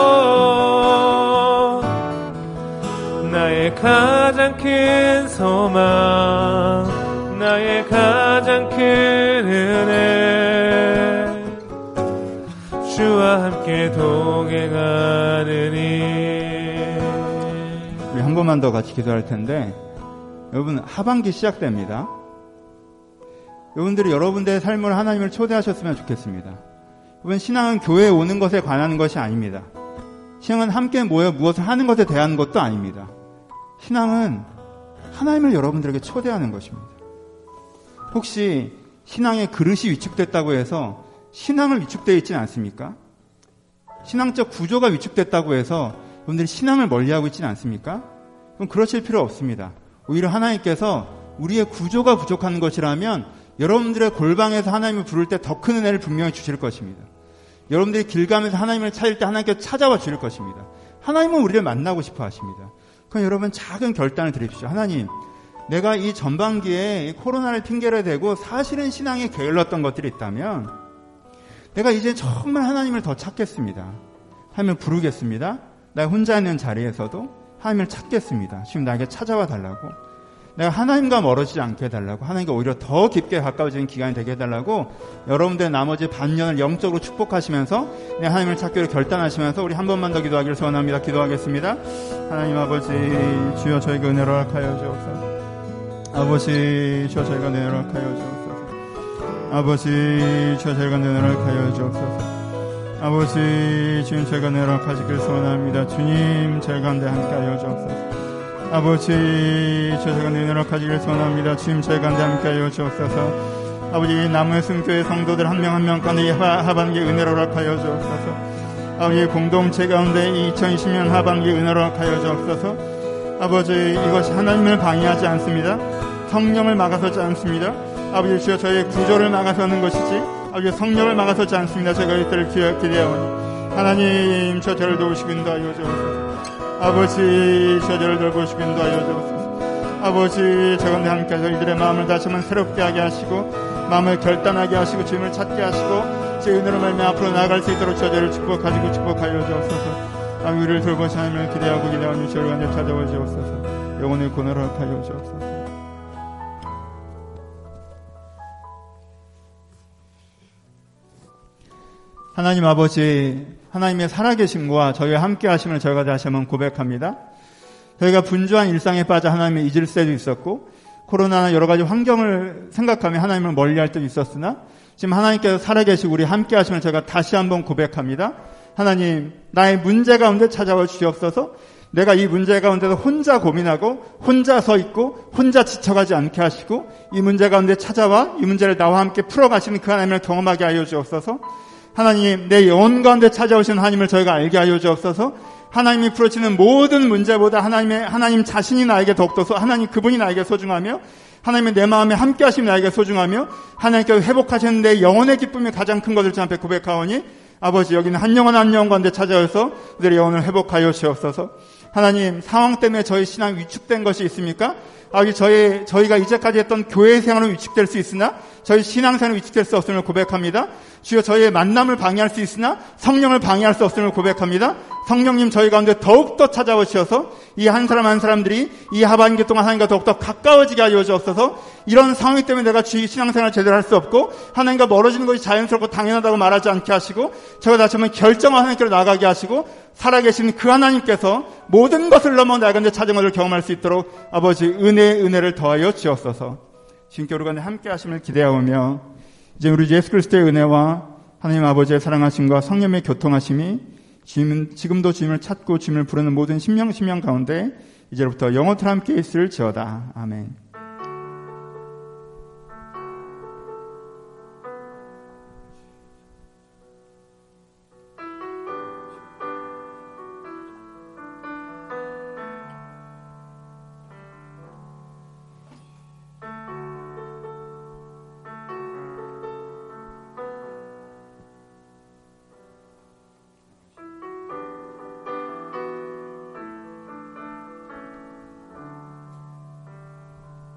것 나의 가장 큰 소망 나의 가장 큰 은혜 주와 함께 동행하는 일 우리 한 번만 더 같이 기도할 텐데 여러분 하반기 시작됩니다. 여러분들이 여러분들의 삶을 하나님을 초대하셨으면 좋겠습니다. 여러분 신앙은 교회에 오는 것에 관한 것이 아닙니다. 신앙은 함께 모여 무엇을 하는 것에 대한 것도 아닙니다. 신앙은 하나님을 여러분들에게 초대하는 것입니다. 혹시 신앙의 그릇이 위축됐다고 해서 신앙을 위축되어 있지는 않습니까? 신앙적 구조가 위축됐다고 해서 여러분들이 신앙을 멀리하고 있지는 않습니까? 그럼 그러실 필요 없습니다. 오히려 하나님께서 우리의 구조가 부족한 것이라면 여러분들의 골방에서 하나님을 부를 때 더 큰 은혜를 분명히 주실 것입니다. 여러분들이 길 가면서 하나님을 찾을 때 하나님께서 찾아와 주실 것입니다. 하나님은 우리를 만나고 싶어 하십니다. 그럼 여러분 작은 결단을 드립시오. 하나님, 내가 이 전반기에 코로나를 핑계로 대고 사실은 신앙에 게을렀던 것들이 있다면 내가 이제 정말 하나님을 더 찾겠습니다. 하나님을 부르겠습니다. 나 혼자 있는 자리에서도 하나님을 찾겠습니다. 지금 나에게 찾아와 달라고. 내가 하나님과 멀어지지 않게 해달라고, 하나님과 오히려 더 깊게 가까워지는 기간이 되게 해달라고 여러분들의 나머지 반년을 영적으로 축복하시면서 내 하나님을 찾기로 결단하시면서 우리 한 번만 더 기도하기를 소원합니다. 기도하겠습니다. 하나님 아버지, 주여 저희가 은혜로 허락하여 주옵소서. 아버지, 주여 저희가 은혜로 허락하여 주옵소서. 아버지, 주여 저희가 은혜로 허락하여 주옵소서. 아버지, 주님 저희가 은혜로 허락하시길 소원합니다. 주님 저희 가운데 함께하여 주옵소서. 아버지, 저희가 은혜로 가지길 소원합니다. 주님 저희 가운데 함께하여 주옵소서. 아버지, 나무의 순교회 성도들 한 명 한 명 가운데 하반기 은혜로 허락하여 주옵소서. 아버지, 공동체 가운데 이천이십 년 하반기 은혜로 허락하여 주옵소서. 아버지, 이것이 하나님을 방해하지 않습니다. 성령을 막아서지 않습니다. 아버지, 주여 저희의 구조를 막아서는 것이지 아버지 성령을 막아서지 않습니다. 제가 이때를 기대하오니 하나님 저 저를 도우시고 인도하여 주옵소서. 아버지, 저절을 돌보시고 인도하여 주옵소서. 아버지, 저 가운데 함께해서 이들의 마음을 다시 한번 새롭게 하게 하시고 마음을 결단하게 하시고 주님을 찾게 하시고 제 은혜로 말미암아 앞으로 나아갈 수 있도록 저절을 축복하시고 축복하여 주옵소서. 아버지, 우리를 돌보시 하나님을 기대하고 기대하오니 저를 가운데 찾아와 주옵소서. 영혼의 구원을 허락하여 주옵소서. 하나님 아버지, 하나님의 살아계심과 저희와 함께 하심을 저희가 다시 한번 고백합니다. 저희가 분주한 일상에 빠져 하나님을 잊을 때도 있었고 코로나나 여러 가지 환경을 생각하며 하나님을 멀리할 때도 있었으나 지금 하나님께서 살아계시고 우리 함께 하심을 저희가 다시 한번 고백합니다. 하나님, 나의 문제 가운데 찾아와 주시옵소서. 내가 이 문제 가운데서 혼자 고민하고 혼자 서 있고 혼자 지쳐가지 않게 하시고 이 문제 가운데 찾아와 이 문제를 나와 함께 풀어가시는 그 하나님을 경험하게 하여 주옵소서. 하나님, 내 영혼 가운데 찾아오신 하나님을 저희가 알게 하여 주옵소서. 하나님이 풀어지는 모든 문제보다 하나님의, 하나님 자신이 나에게 더욱더 소, 하나님 그분이 나에게 소중하며 하나님의 내 마음에 함께 하심이 나에게 소중하며 하나님께서 회복하시는 내 영혼의 기쁨이 가장 큰 것을 주 앞에 고백하오니 아버지, 여기는 한 영혼 한 영혼 가운데 찾아와서 그들의 영혼을 회복하여 주옵소서. 하나님, 상황 때문에 저희 신앙 위축된 것이 있습니까? 아버지, 저희, 저희가 이제까지 했던 교회 생활은 위축될 수 있으나 저희 신앙생활은 위축될 수 없음을 고백합니다. 주여, 저희의 만남을 방해할 수 있으나 성령을 방해할 수 없음을 고백합니다. 성령님, 저희 가운데 더욱더 찾아오셔서 이 한 사람 한 사람들이 이 하반기 동안 하나님과 더욱더 가까워지게 하여 주옵소서. 이런 상황 때문에 내가 주의 신앙생활을 제대로 할 수 없고 하나님과 멀어지는 것이 자연스럽고 당연하다고 말하지 않게 하시고 저희가 다시 한번 결정한 하나님께로 나아가게 하시고 살아계신 그 하나님께서 모든 것을 넘어 나아가 내 찾은 것을 경험할 수 있도록 아버지, 은혜의 은혜를 더하여 주옵소서. 지금께 우리 가운데 함께 하심을 기대하오며 이제 우리 예수 그리스도의 은혜와 하나님 아버지의 사랑하심과 성령의 교통하심이 주님, 지금도 주님을 찾고 주님을 부르는 모든 심령 심령 가운데 이제부터 영원토록 함께 있을지어다. 아멘.